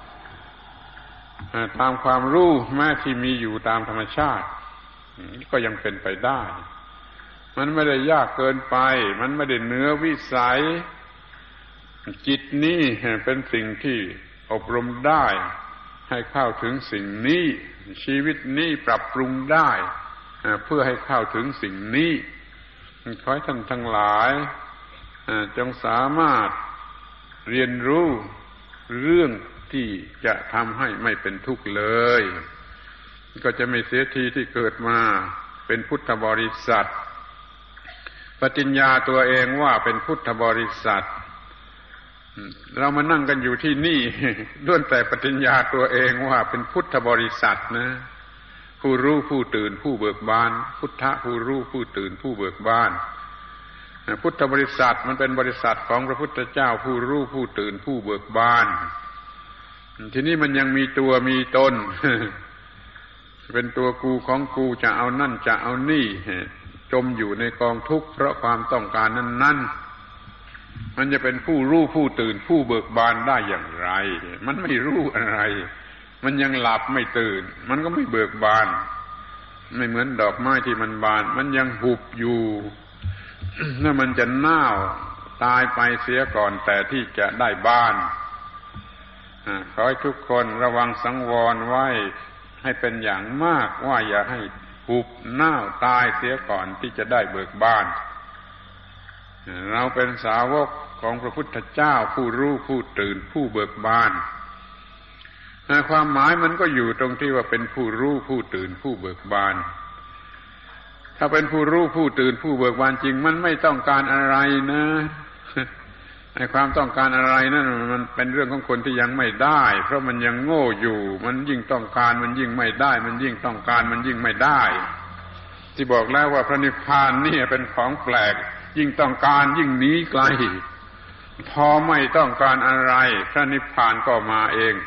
ตามความรู้แม้ที่มีอยู่ตามธรรมชาติก็ยังเป็นไปได้มันไม่ได้ยากเกินไปมันไม่ได้เหนือวิสัยจิตนี้เป็นสิ่งที่อบรมได้ให้เข้าถึงสิ่งนี้ชีวิตนี้ปรับปรุงได้เพื่อให้เข้าถึงสิ่งนี้ขอให้ท่านทั้งหลายจงสามารถเรียนรู้เรื่องที่จะทำให้ไม่เป็นทุกข์เลยก็จะไม่เสียทีที่เกิดมาเป็นพุทธบริษัทปฏิญญาตัวเองว่าเป็นพุทธบริษัทเรามานั่งกันอยู่ที่นี่ล้วนแต่ปฏิญญาตัวเองว่าเป็นพุทธบริษัทนะผู้รู้ผู้ตื่นผู้เบิกบานพุทธะผู้รู้ผู้ตื่นผู้เบิกบานพุทธบริษัทมันเป็นบริษัทของพระพุทธเจ้าผู้รู้ผู้ตื่นผู้เบิกบานทีนี้มันยังมีตัวมีตนเป็นตัวกูของกูจะเอานั่นจะเอานี่จมอยู่ในกองทุกข์เพราะความต้องการนั้นๆมันจะเป็นผู้รู้ผู้ตื่นผู้เบิกบานได้อย่างไรมันไม่รู้อะไรมันยังหลับไม่ตื่นมันก็ไม่เบิกบานไม่เหมือนดอกไม้ที่มันบานมันยังหุบอยู่ถ้ามันจะเน่าตายไปเสียก่อนแต่ที่จะได้บานขอให้ทุกคนระวังสังวรไว้ให้เป็นอย่างมากว่าอย่าให้หุบเน่าตายเสียก่อนที่จะได้เบิกบานเราเป็นสาวกของพระพุทธเจ้าผู้รู้ผู้ตื่นผู้เบิกบานความหมายมันก็อยู่ตรงที่ว่าเป็นผู้รู้ผู้ตื่นผู้เบิกบานถ้าเป็นผู้รู้ผู้ตื่นผู้เบิกบานจริงมันไม่ต้องการอะไรนะไอ้ความต้องการอะไรนั่นมันเป็นเรื่องของคนที่ยังไม่ได้เพราะมันยังโง่อยู่มันยิ่งต้องการมันยิ่งไม่ได้มันยิ่งต้องการมันยิ่งไม่ได้ที่บอกแล้วว่าพระนิพพานนี่เป็นของแปลกยิ่งต้องการยิ่งหนีไกลพอไม่ต้องการอะไรพระนิพพานก็มาเอง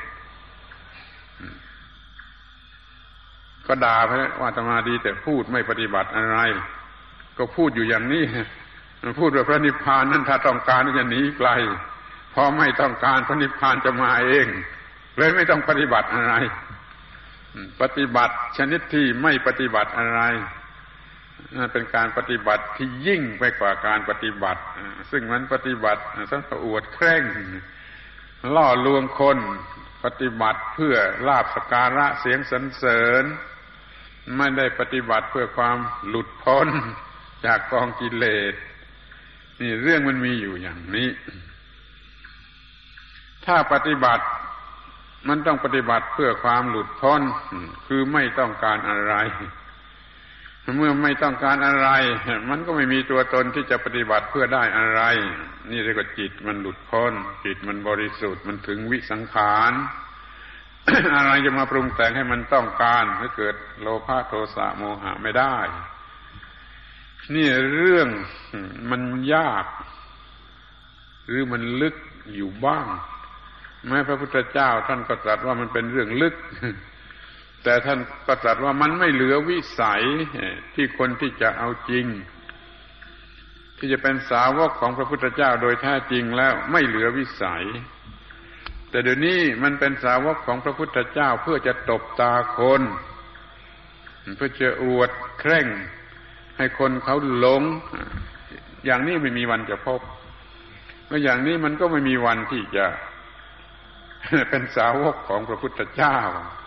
ก็ด่าพระว่าอาตมาดีแต่พูดไม่ปฏิบัติอะไรก็พูดอยู่อย่างนี้พูดว่าพระนิพพานนั้นถ้าต้องการจะหนีไกลพอไม่ต้องการพระนิพพานจะมาเองเลยไม่ต้องปฏิบัติอะไรปฏิบัติชนิดที่ไม่ปฏิบัติอะไรเป็นการปฏิบัติที่ยิ่งไปกว่าการปฏิบัติซึ่งมันปฏิบัติสำหรับอวดแคร่งล่อลวงคนปฏิบัติเพื่อลาภสักการะเสียงสรรเสริญไม่ได้ปฏิบัติเพื่อความหลุดพ้นจากกองกิเลสนี่เรื่องมันมีอยู่อย่างนี้ถ้าปฏิบัติมันต้องปฏิบัติเพื่อความหลุดพ้นคือไม่ต้องการอะไรเมื่อไม่ต้องการอะไรมันก็ไม่มีตัวตนที่จะปฏิบัติเพื่อได้อะไรนี่เรียกว่าจิตมันหลุดพ้นจิตมันบริสุทธิ์มันถึงวิสังขาร อะไรจะมาปรุงแต่งให้มันต้องการให้เกิดโลภะโทสะโมหะไม่ได้นี่เรื่องมันยากหรือมันลึกอยู่บ้างแม้พระพุทธเจ้าท่านก็ตรัสว่ามันเป็นเรื่องลึกแต่ท่านก็ตรัสว่ามันไม่เหลือวิสัยที่คนที่จะเอาจริงที่จะเป็นสาวกของพระพุทธเจ้าโดยแท้จริงแล้วไม่เหลือวิสัยแต่เดี๋ยวนี้มันเป็นสาวกของพระพุทธเจ้าเพื่อจะตบตาคนเพื่อจะอวดแคร่งให้คนเขาหลงอย่างนี้ไม่มีวันจะพบและอย่างนี้มันก็ไม่มีวันที่จะเป็นสาวกของพระพุทธเจ้า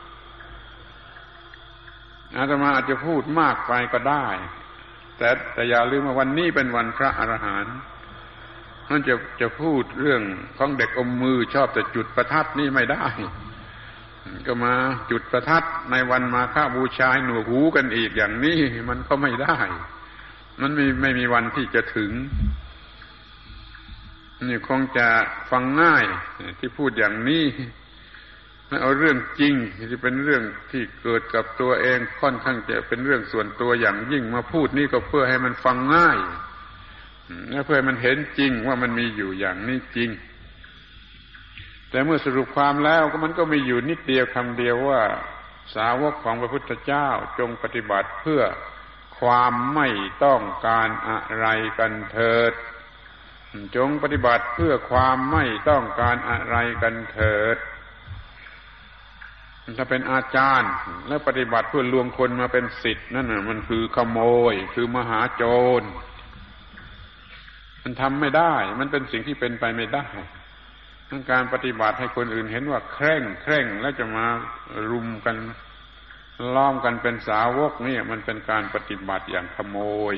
อาตมาอาจจะพูดมากไปก็ได้แต่อย่าลืมว่าวันนี้เป็นวันพระอรหันต์นั่นจะพูดเรื่องของเด็กอมมือชอบแต่จุดประทัดนี่ไม่ได้ก็มาจุดประทัดในวันมาฆบูชาหนวกหูกันอีกอย่างนี้มันก็ไม่ได้มันไม่มีวันที่จะถึงนี่คงจะฟังง่ายที่พูดอย่างนี้เอาเรื่องจริงที่เป็นเรื่องที่เกิดกับตัวเองค่อนข้างจะเป็นเรื่องส่วนตัวอย่างยิ่งมาพูดนี่ก็เพื่อให้มันฟังง่ายและเพื่อให้มันเห็นจริงว่ามันมีอยู่อย่างนี้จริงแต่เมื่อสรุปความแล้วก็มันก็มีอยู่นิดเดียวคำเดียวว่าสาวกของพระพุทธเจ้าจงปฏิบัติเพื่อความไม่ต้องการอะไรกันเถิดจงปฏิบัติเพื่อความไม่ต้องการอะไรกันเถิดถ้าเป็นอาจารย์แล้วปฏิบัติเพื่อลวงคนมาเป็นศิษย์นั่นน่ะมันคือขโมยคือมหาโจรมันทำไม่ได้มันเป็นสิ่งที่เป็นไปไม่ได้การปฏิบัติให้คนอื่นเห็นว่าแคร่งแล้วจะมารุมกันล้อมกันเป็นสาวกนี่มันเป็นการปฏิบัติอย่างขโมย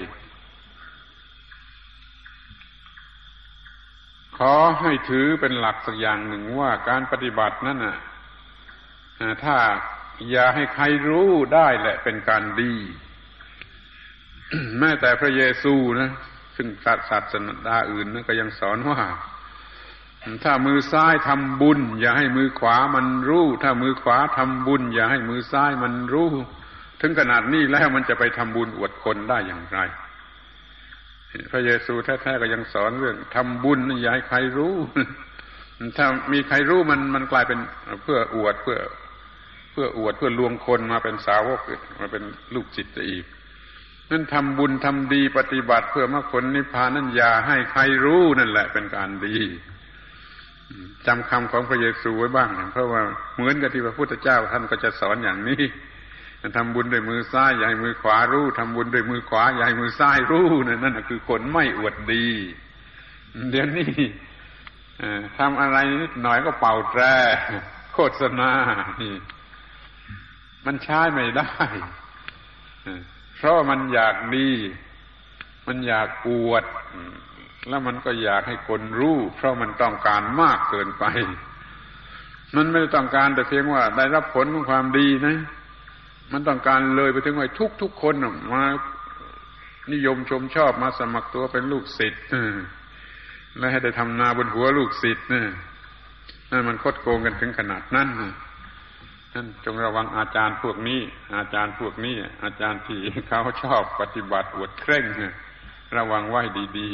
ขอให้ถือเป็นหลักสักอย่างหนึ่งว่าการปฏิบัตินั้นน่ะถ้าอย่าให้ใครรู้ได้แหละเป็นการดี แม้แต่พระเยซูนะซึ่งศาสนาอื่นนะก็ยังสอนว่าถ้ามือซ้ายทำบุญอย่าให้มือขวามันรู้ถ้ามือขวาทำบุญอย่าให้มือซ้ายมันรู้ถึงขนาดนี้แล้วมันจะไปทำบุญอวดคนได้อย่างไรพระเยซูแท้ๆก็ยังสอนเรื่องทำบุญอย่าให้ใครรู้ถ้ามีใครรู้มันกลายเป็นเพื่ออวดเพื่อลวงคนมาเป็นสาวกมาเป็นลูกศิษย์อีกนั่นทำบุญทำดีปฏิบัติเพื่อมรรคผลนิพพานนั่นอย่าให้ใครรู้นั่นแหละเป็นการดีจำคำของพระเยซูไว้บ้างเพราะว่าเหมือนกับที่พระพุทธเจ้าท่านก็จะสอนอย่างนี้ทำบุญด้วยมือซ้ายอย่าให้มือขวารู้ทำบุญด้วยมือขวาอย่าให้มือซ้ายรู้นั่นคือคนไม่อวดดีเดี๋ยวนี้ทำอะไรนิดหน่อยก็เป่าแตรโฆษณานี่มันใช้ไม่ได้เพราะมันอยากดีมันอยากอวดแล้วมันก็อยากให้คนรู้เพราะมันต้องการมากเกินไปมันไม่ได้ต้องการแต่เพียงว่าได้รับผลของความดีนะมันต้องการเลยไปถึงว่าทุกคนมานิยมชมชอบมาสมัครตัวเป็นลูกศิษย์และให้ได้ทำนาบนหัวลูกศิษย์นั่นมันคดโกงกันถึงขนาดนั้นนั่นจงระวังอาจารย์พวกนี้อาจารย์พวกนี้อาจารย์ที่เขาชอบปฏิบัติอวดเคร่งระวังไว้ดี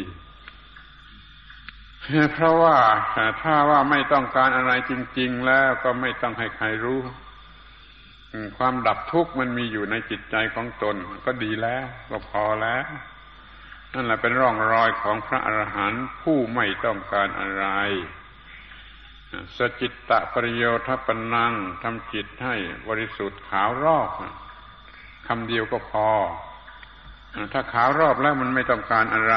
ๆเพราะว่าถ้าว่าไม่ต้องการอะไรจริงๆแล้วก็ไม่ต้องให้ใครรู้ความดับทุกข์มันมีอยู่ในจิตใจของตนก็ดีแล้วก็พอแล้วนั่นแหละเป็นร่องรอยของพระอรหันต์ผู้ไม่ต้องการอะไรสจิตตปริโยทัปปนังทำจิตให้บริสุทธิ์ขาวรอบคำเดียวก็พอถ้าขาวรอบแล้วมันไม่ต้องการอะไร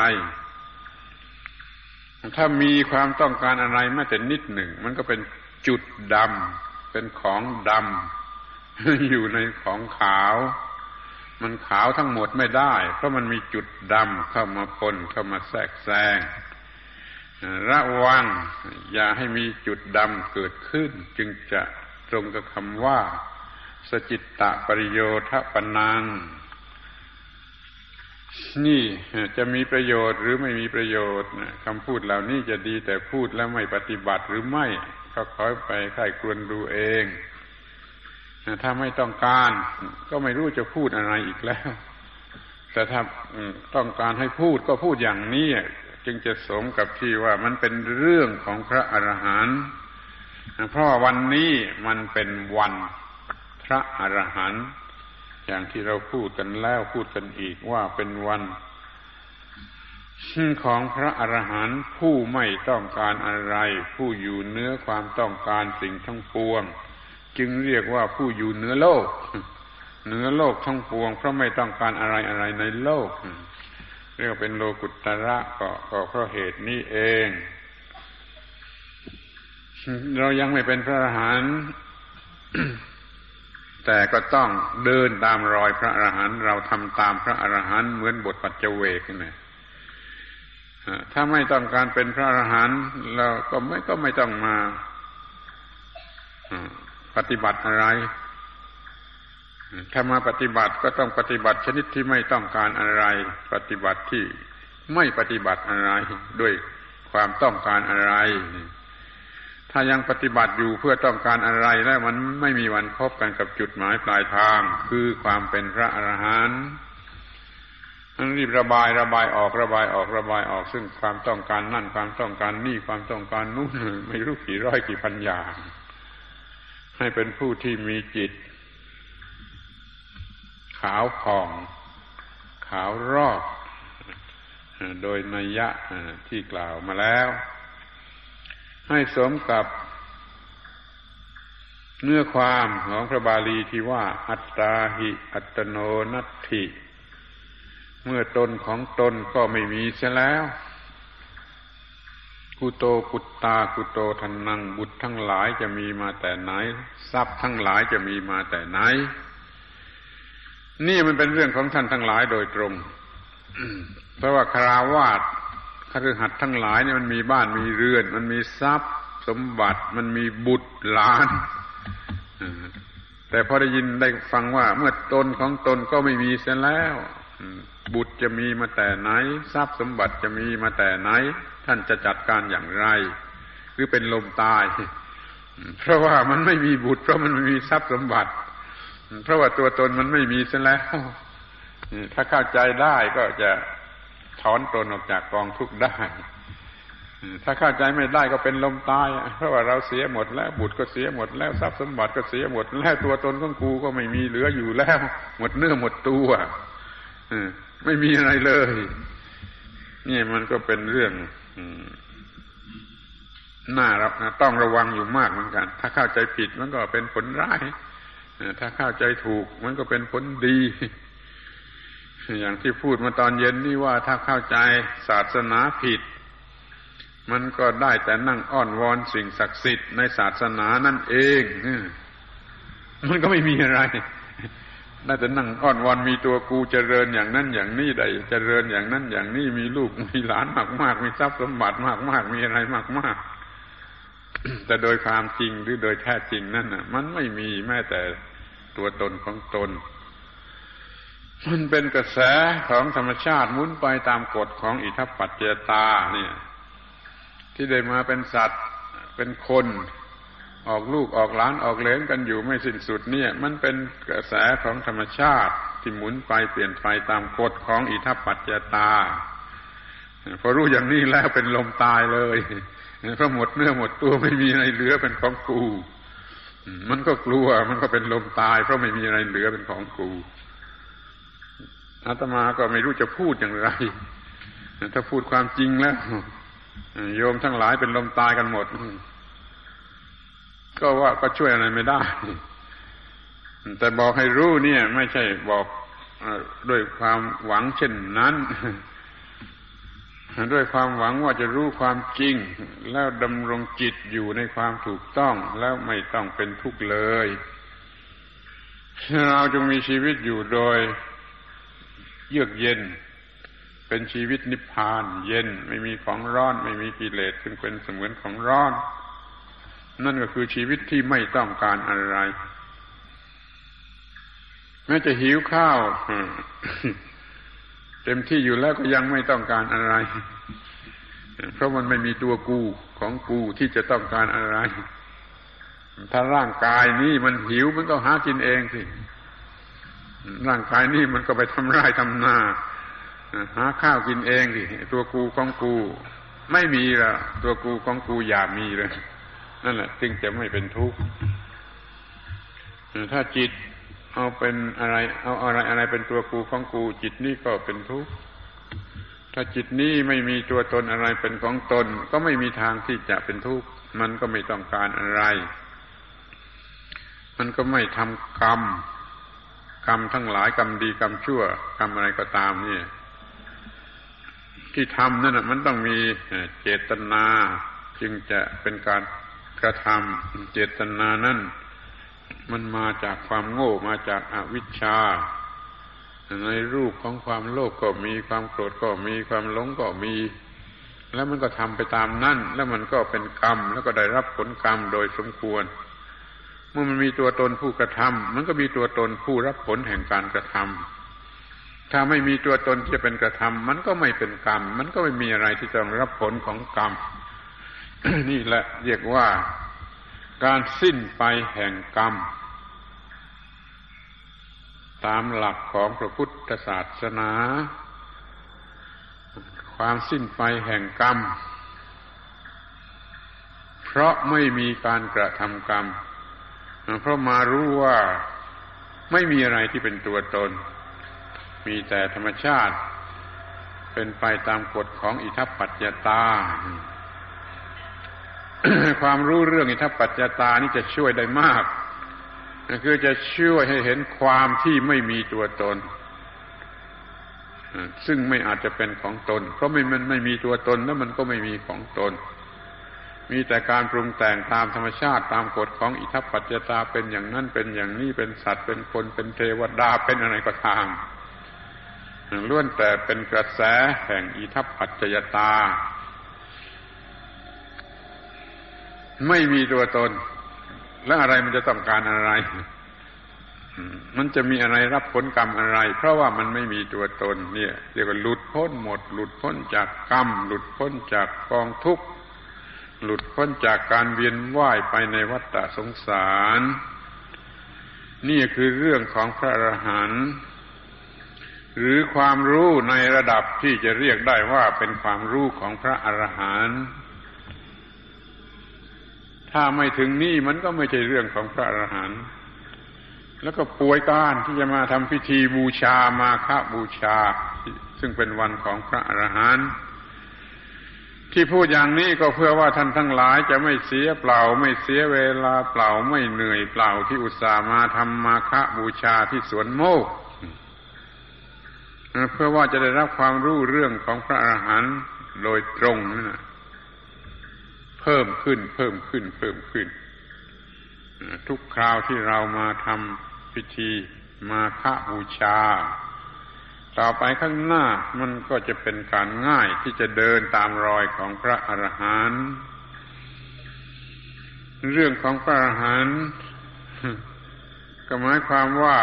ถ้ามีความต้องการอะไรแม้แต่นิดหนึ่งมันก็เป็นจุดดำเป็นของดำอยู่ในของขาวมันขาวทั้งหมดไม่ได้เพราะมันมีจุดดำเข้ามาปนเข้ามาแทรกแซงระวังอย่าให้มีจุดดำเกิดขึ้นจึงจะตรงกับคำว่าสจิตตปริโยทปนังนี่จะมีประโยชน์หรือไม่มีประโยชน์คำพูดเหล่านี้จะดีแต่พูดแล้วไม่ปฏิบัติหรือไม่ก็ขอไปใคร่ครวญดูเองถ้าไม่ต้องการก็ไม่รู้จะพูดอะไรอีกแล้วแต่ถ้าต้องการให้พูดก็พูดอย่างนี้จึงจะสมกับที่ว่ามันเป็นเรื่องของพระอรหันต์เพราะวันนี้มันเป็นวันพระอรหันต์อย่างที่เราพูดกันแล้วพูดกันอีกว่าเป็นวันของพระอรหันต์ผู้ไม่ต้องการอะไรผู้อยู่เหนือความต้องการสิ่งทั้งปวงจึงเรียกว่าผู้อยู่เหนือโลกเหนือโลกทั้งปวงเพราะไม่ต้องการอะไรในโลกเรียกว่าเป็นโลกุตระก็เพราะเหตุนี้เองเรายังไม่เป็นพระอรหันต์แต่ก็ต้องเดินตามรอยพระอรหันต์เราทำตามพระอรหันต์เหมือนบทปัจเจเวกนี่ถ้าไม่ต้องการเป็นพระอรหันต์เราก็ไม่ต้องมาปฏิบัติอะไรถ้ามาปฏิบัติก็ต้องปฏิบัติชนิดที่ไม่ต้องการอะไรปฏิบัติที่ไม่ปฏิบัติอะไรด้วยความต้องการอะไรถ้ายังปฏิบัติอยู่เพื่อต้องการอะไรแล้วมันไม่มีวันพบกันกับจุดหมายปลายทางคือความเป็นพระอรหันต์มันรีบระบายออกซึ่งความต้องการนั่นความต้องการนี่ความต้องการนู่นไม่รู้กี่ร้อยกี่พันอย่างให้เป็นผู้ที่มีจิตขาวผ่องขาวรอบโดยนัยยะที่กล่าวมาแล้วให้สมกับเนื้อความของพระบาลีที่ว่าอัตตาหิอัตโนนัตถิเมื่อตนของตนก็ไม่มีเสียแล้วกุโตกุตตากุโตทันนังบุตรทั้งหลายจะมีมาแต่ไหนทรัพย์ทั้งหลายจะมีมาแต่ไหนนี่มันเป็นเรื่องของท่านทั้งหลายโดยตรง เพราะว่าคฤหัสถ์ทั้งหลายเนี่ยมันมีบ้านมีเรือนมันมีทรัพย์สมบัติมันมีบุตรหลานแต่พอได้ยินได้ฟังว่าเมื่อตนของตนก็ไม่มีเสียแล้วบุตรจะมีมาแต่ไหนทรัพย์สมบัติจะมีมาแต่ไหนท่านจะจัดการอย่างไรหรือเป็นลมตายเพราะว่ามันไม่มีบุตรเพราะมันไม่มีทรัพย์สมบัติเพราะว่าตัวตนมันไม่มีเสียแล้วถ้าเข้าใจได้ก็จะถอนตนออกจากกองทุกข์ได้ถ้าเข้าใจไม่ได้ก็เป็นลมตายเพราะว่าเราเสียหมดแล้วบุตรก็เสียหมดแล้วทรัพย์สมบัติก็เสียหมดแล้วตัวตนของกูก็ไม่มีเหลืออยู่แล้วหมดเนื้อหมดตัวไม่มีอะไรเลยนี่มันก็เป็นเรื่องน่าต้องระวังอยู่มากเหมือนกันถ้าเข้าใจผิดมันก็เป็นผลร้ายถ้าเข้าใจถูกมันก็เป็นผลดีอย่างที่พูดมาตอนเย็นนี่ว่าถ้าเข้าใจศาสนาผิดมันก็ได้แต่นั่งอ้อนวอนสิ่งศักดิ์สิทธิ์ในศาสนานั่นเองมันก็ไม่มีอะไรได้แต่นั่งอ้อนวอนมีตัวกูเจริญอย่างนั้นอย่างนี้ได้เจริญอย่างนั้นอย่างนี้มีลูกมีหลานมากๆมีทรัพย์สมบัติมากๆมีอะไรมากๆแต่โดยความจริงหรือโดยแท้จริงนั่นน่ะมันไม่มีแม้แต่ตัวตนของตนมันเป็นกระแสของธรรมชาติหมุนไปตามกฎของอิทัปปัจจยตาเนี่ยที่ได้มาเป็นสัตว์เป็นคนออกลูกออกหลานออกเหลนกันอยู่ไม่สิ้นสุดเนี่ยมันเป็นกระแสของธรรมชาติที่หมุนไปเปลี่ยนไปตามกฎของอิทัปปัจจยตาพอรู้อย่างนี้แล้วเป็นลมตายเลยเพราะหมดเนื้อหมดตัวไม่มีอะไรเหลือเป็นของกูมันก็กลัวมันก็เป็นลมตายเพราะไม่มีอะไรเหลือเป็นของกูอาตมาก็ไม่รู้จะพูดอย่างไรถ้าพูดความจริงแล้วโยมทั้งหลายเป็นลมตายกันหมดก็ช่วยอะไรไม่ได้แต่บอกให้รู้เนี่ยไม่ใช่บอกด้วยความหวังเช่นนั้นด้วยความหวังว่าจะรู้ความจริงแล้วดำรงจิตอยู่ในความถูกต้องแล้วไม่ต้องเป็นทุกข์เลยเราจงมีชีวิตอยู่โดยเยือกเย็นเป็นชีวิตนิพพานเย็นไม่มีของร้อนไม่มีกิเลสซึ่งเป็นเสมือนของร้อนนั่นก็คือชีวิตที่ไม่ต้องการอะไรแม้จะหิวข้าวเต็มที่อยู่แล้วก็ยังไม่ต้องการอะไรเพราะมันไม่มีตัวกูของกูที่จะต้องการอะไรถ้าร่างกายนี้มันหิวมันก็หากินเองสิร่างกายนี้มันก็ไปทำไร่ทำนาหาข้าวกินเองสิตัวกูของกูไม่มีละตัวกูของกูอย่ามีเลยนั่นแหละจึงจะไม่เป็นทุกข์ถ้าจิตเอาเป็นอะไรเอาอะไรเป็นตัวกูของกูจิตนี้ก็เป็นทุกข์ถ้าจิตนี้ไม่มีตัวตนอะไรเป็นของตนก็ไม่มีทางที่จะเป็นทุกข์มันก็ไม่ต้องการอะไรมันก็ไม่ทำกรรมทั้งหลายกรรมดีกรรมชั่วกรรมอะไรก็ตามนี่ที่ทำนั่นน่ะมันต้องมีเจตนาจึงจะเป็นการกระทำเจตนานั่นมันมาจากความโง่มาจากอวิชชาในรูปของความโลภก็มีความโกรธก็มีความหลงก็มีแล้วมันก็ทำไปตามนั่นแล้วมันก็เป็นกรรมแล้วก็ได้รับผลกรรมโดยสมควรเมื่อมันมีตัวตนผู้กระทำมันก็มีตัวตนผู้รับผลแห่งการกระทำถ้าไม่มีตัวตนที่จะเป็นกระทำมันก็ไม่เป็นกรรมมันก็ไม่มีอะไรที่จะรับผลของกรรม นี่แหละเรียกว่าการสิ้นไปแห่งกรรมตามหลักของพระพุทธศาสนาความสิ้นไปแห่งกรรมเพราะไม่มีการกระทำกรรมเพราะมารู้ว่าไม่มีอะไรที่เป็นตัวตนมีแต่ธรรมชาติเป็นไปตามกฎของอิทัปปัจจตา ความรู้เรื่องอิทัปปัจจตานี่จะช่วยได้มากคือจะช่วยให้เห็นความที่ไม่มีตัวตนซึ่งไม่อาจจะเป็นของตนเพราะมันไม่มีตัวตนแล้วมันก็ไม่มีของตนมีแต่การปรุงแต่งตามธรรมชาติตามกฎของอิทัปปัจจตาเป็นอย่างนั้นเป็นอย่างนี้เป็นสัตว์เป็นคนเป็นเทวดาเป็นอะไรก็ตามล้วนแต่เป็นกระแสแห่งอิทัปปัจจยตาไม่มีตัวตนแล้วอะไรมันจะต้องการอะไรมันจะมีอะไรรับผลกรรมอะไรเพราะว่ามันไม่มีตัวตนเนี่ยเรียกว่าหลุดพ้นหมดหลุดพ้นจากกรรมหลุดพ้นจากกองทุกข์หลุดพ้นจากการเวียนว่ายไปในวัฏสงสารนี่คือเรื่องของพระอรหันต์หรือความรู้ในระดับที่จะเรียกได้ว่าเป็นความรู้ของพระอรหันต์ถ้าไม่ถึงนี่มันก็ไม่ใช่เรื่องของพระอรหันต์แล้วก็ป่วยการที่จะมาทำพิธีบูชามาฆบูชาซึ่งเป็นวันของพระอรหันต์ที่พูดอย่างนี้ก็เพื่อว่าท่านทั้งหลายจะไม่เสียเปล่าไม่เสียเวลาเปล่าไม่เหนื่อยเปล่าที่อุตส่าห์มาทำมาฆบูชาที่สวนโมกข์เพื่อว่าจะได้รับความรู้เรื่องของพระอรหันต์โดยตรงนั่นนะเพิ่มขึ้นทุกคราวที่เรามาทำพิธีมาฆบูชาต่อไปข้างหน้ามันก็จะเป็นการง่ายที่จะเดินตามรอยของพระอรหันต์เรื่องของพระอรหันต์ก็หมายความว่า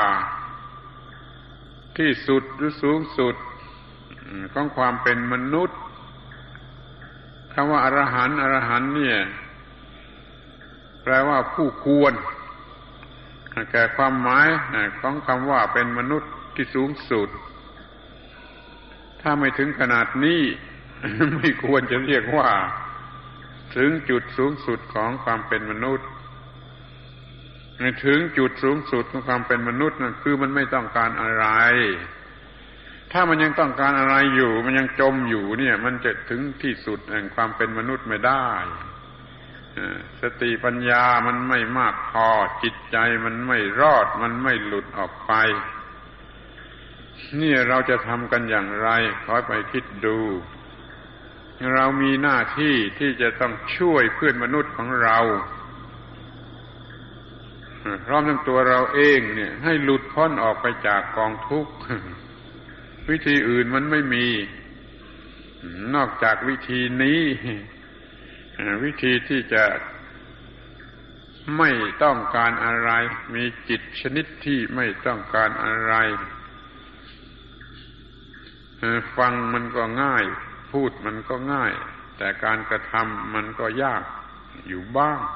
ที่สุดหรือสูงสุดของความเป็นมนุษย์คำว่าอรหันต์เนี่ยแปลว่าผู้ควรแก่ความหมายของคำว่าเป็นมนุษย์ที่สูงสุดถ้าไม่ถึงขนาดนี้ ไม่ควรจะเรียกว่าถึงจุดสูงสุดของความเป็นมนุษย์ถึงจุดสูงสุดของความเป็นมนุษย์นั่นคือมันไม่ต้องการอะไรถ้ามันยังต้องการอะไรอยู่มันยังจมอยู่เนี่ยมันจะถึงที่สุดแห่งความเป็นมนุษย์ไม่ได้สติปัญญามันไม่มากพอจิตใจมันไม่รอดมันไม่หลุดออกไปนี่เราจะทำกันอย่างไรขอไปคิดดูเรามีหน้าที่ที่จะต้องช่วยเพื่อนมนุษย์ของเราพร้อมทั้งตัวเราเองเนี่ยให้หลุดพ้นออกไปจากกองทุกข์วิธีอื่นมันไม่มีนอกจากวิธีนี้วิธีที่จะไม่ต้องการอะไรมีจิตชนิดที่ไม่ต้องการอะไรฟังมันก็ง่ายพูดมันก็ง่ายแต่การกระทำมันก็ยากอยู่บ้าง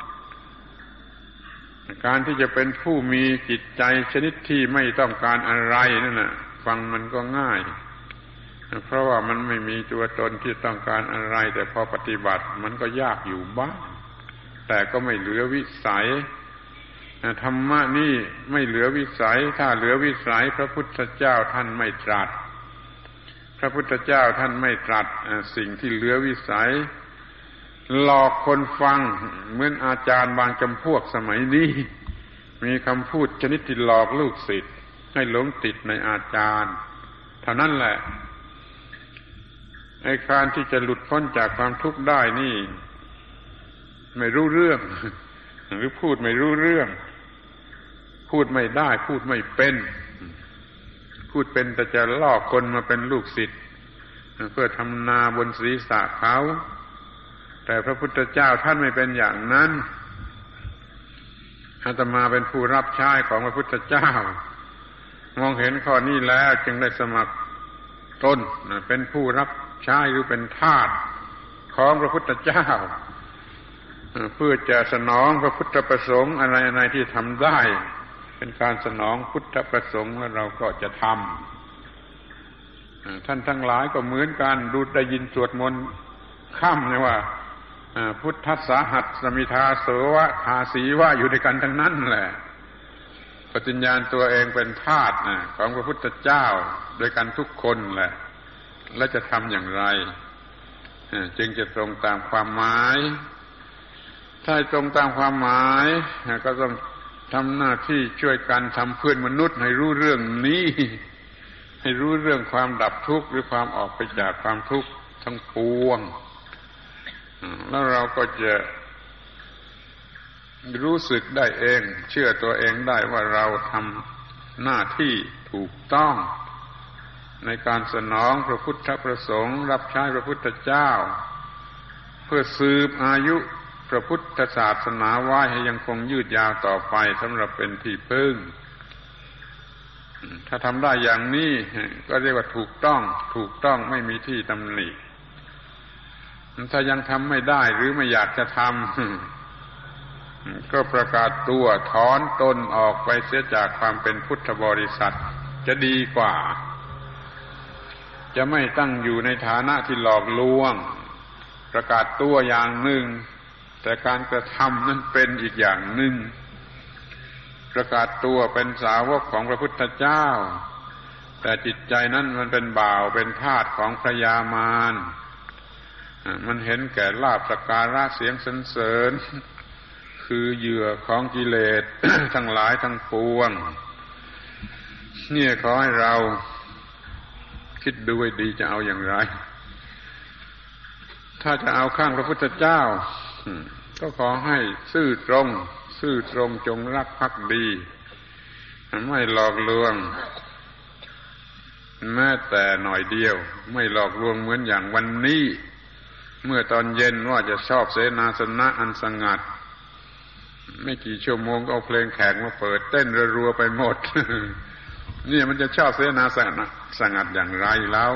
การที่จะเป็นผู้มีจิตใจชนิดที่ไม่ต้องการอะไรนั่นน่ะฟังมันก็ง่ายเพราะว่ามันไม่มีตัวตนที่ต้องการอะไรแต่พอปฏิบัติมันก็ยากอยู่บ้างแต่ก็ไม่เหลือวิสัยธรรมะนี่ไม่เหลือวิสัยถ้าเหลือวิสัยพระพุทธเจ้าท่านไม่ตรัสพระพุทธเจ้าท่านไม่ตรัสสิ่งที่เหลือวิสัยหลอกคนฟังเหมือนอาจารย์บางจำพวกสมัยนี้มีคำพูดชนิดที่หลอกลูกศิษย์ให้หลงติดในอาจารย์เท่านั้นแหละไอ้การที่จะหลุดพ้นจากความทุกข์ได้นี่ไม่รู้เรื่องหรือพูดไม่รู้เรื่องพูดไม่ได้พูดไม่เป็นพูดเป็นแต่จะล่อคนมาเป็นลูกศิษย์เพื่อทำนาบนศีรษะเขาแต่พระพุทธเจ้าท่านไม่เป็นอย่างนั้นอาตมาเป็นผู้รับใช้ของพระพุทธเจ้ามองเห็นข้อนี้แล้วจึงได้สมัครตนเป็นผู้รับใช้หรือเป็นทาสของพระพุทธเจ้าเพื่อจะสนองพระพุทธประสงค์อะไรๆที่ทำได้เป็นการสนองพุทธประสงค์แล้วเราก็จะทำท่านทั้งหลายก็เหมือนกันดูได้ยินสวดมนต์ค่ำเนี่ยว่าพุทธัสสะหัสสมิทาโสวะทาสีว่าอยู่ด้วยกันทั้งนั้นแหละปฏิญญาณตัวเองเป็นทาสของพระพุทธเจ้าโดยกันทุกคนแหละและจะทำอย่างไรจึงจะตรงตามความหมายถ้าตรงตามความหมายก็ต้องทำหน้าที่ช่วยกันทำเพื่อนมนุษย์ให้รู้เรื่องนี้ให้รู้เรื่องความดับทุกข์หรือความออกไปจากความทุกข์ทั้งปวงแล้วเราก็จะรู้สึกได้เองเชื่อตัวเองได้ว่าเราทำหน้าที่ถูกต้องในการสนองพระพุทธประสงค์รับใช้พระพุทธเจ้าเพื่อสืบอายุพระพุทธศาสนาไว้ให้ยังคงยืดยาวต่อไปสำหรับเป็นที่พึ่งถ้าทำได้อย่างนี้ก็เรียกว่าถูกต้องไม่มีที่ตำหนิถ้ายังทำไม่ได้หรือไม่อยากจะทำก็ประกาศตัวถอนตนออกไปเสียจากความเป็นพุทธบริษัทจะดีกว่าจะไม่ตั้งอยู่ในฐานะที่หลอกลวงประกาศตัวอย่างหนึ่งแต่การกระทำนั้นเป็นอีกอย่างหนึ่งประกาศตัวเป็นสาวกของพระพุทธเจ้าแต่จิตใจนั้นมันเป็นบ่าวเป็นทาสของพระยามารมันเห็นแก่ลาภสักการะเสียงสรรเสริญคือเหยื่อของกิเลส ทั้งหลายทั้งปวงเนี่ยขอให้เราคิดดูให้ดีจะเอาอย่างไรถ้าจะเอาข้างพระพุทธเจ้าก็ขอให้ซื่อตรงจงรักภักดีไม่หลอกลวงแม้แต่หน่อยเดียวไม่หลอกลวงเหมือนอย่างวันนี้เมื่อตอนเย็นว่าจะชอบเสนาสนะอันสงัดไม่กี่ชั่วโมงก็เอาเพลงแขกมาเปิดเต้นรัวๆไปหมดนี่มันจะชอบเสนาสงัดอย่างไรแล้ว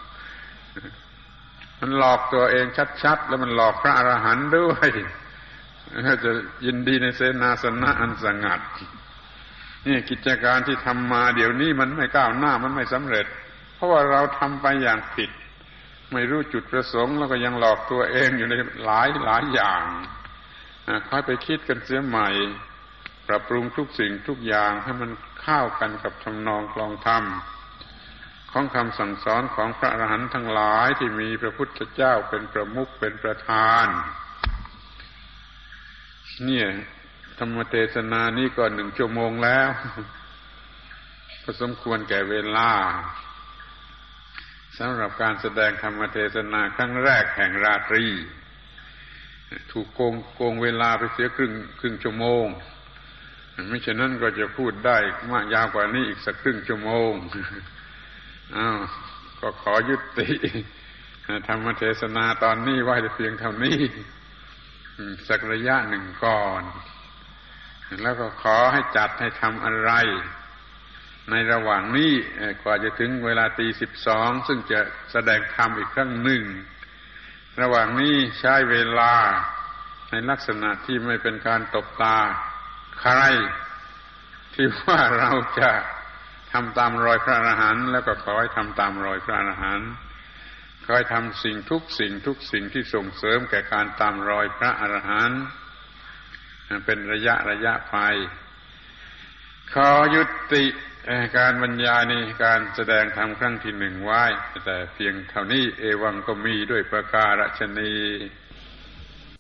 มันหลอกตัวเองชัดๆแล้วมันหลอกพระอรหันต์ด้วยจะยินดีในเสนาสนะอันสงัดนี่กิจการที่ทำมาเดี๋ยวนี้มันไม่ก้าวหน้ามันไม่สำเร็จเพราะว่าเราทำไปอย่างผิดไม่รู้จุดประสงค์แล้วก็ยังหลอกตัวเองอยู่ในหลายอย่างค่อยไปคิดกันเสียใหม่ปรับปรุงทุกสิ่งทุกอย่างให้มันเข้ากันกับทำนองคลองธรรมของคำสั่งสอนของพระอรหันต์ทั้งหลายที่มีพระพุทธเจ้าเป็นประมุขเป็นประธานเนี่ยธรรมเทศนานี้ก็1 ชั่วโมงแล้วพอสมควรแก่เวลาสำหรับการแสดงธรรมเทศนาครั้งแรกแห่งราตรีถูกโกงเวลาไปเสียครึ่งชั่วโมงไม่ฉะนั้นก็จะพูดได้มากยาวกว่านี้อีกสักครึ่งชั่วโมงก็ขอยุติธรรมเทศนาตอนนี้ไว้เพียงเท่านี้สักระยะหนึ่งก่อนแล้วก็ขอให้จัดให้ทำอะไรในระหว่างนี้กว่าจะถึงเวลาตี 12ซึ่งจะแสดงธรรมอีกครั้งหนึ่งระหว่างนี้ใช้เวลาในลักษณะที่ไม่เป็นการตบตาใครที่ว่าเราจะทำตามรอยพระอรหันต์แล้วก็ขอให้ทำตามรอยพระอรหันต์ขอให้ทำสิ่งทุกสิ่งที่ส่งเสริมแก่การตามรอยพระอรหันต์เป็นระยะไปขอยุติการบรรยายในการแสดงธรรมครั้งที่ 1ไว้แต่เพียงเท่านี้เอวังก็มีด้วยประการฉะนี้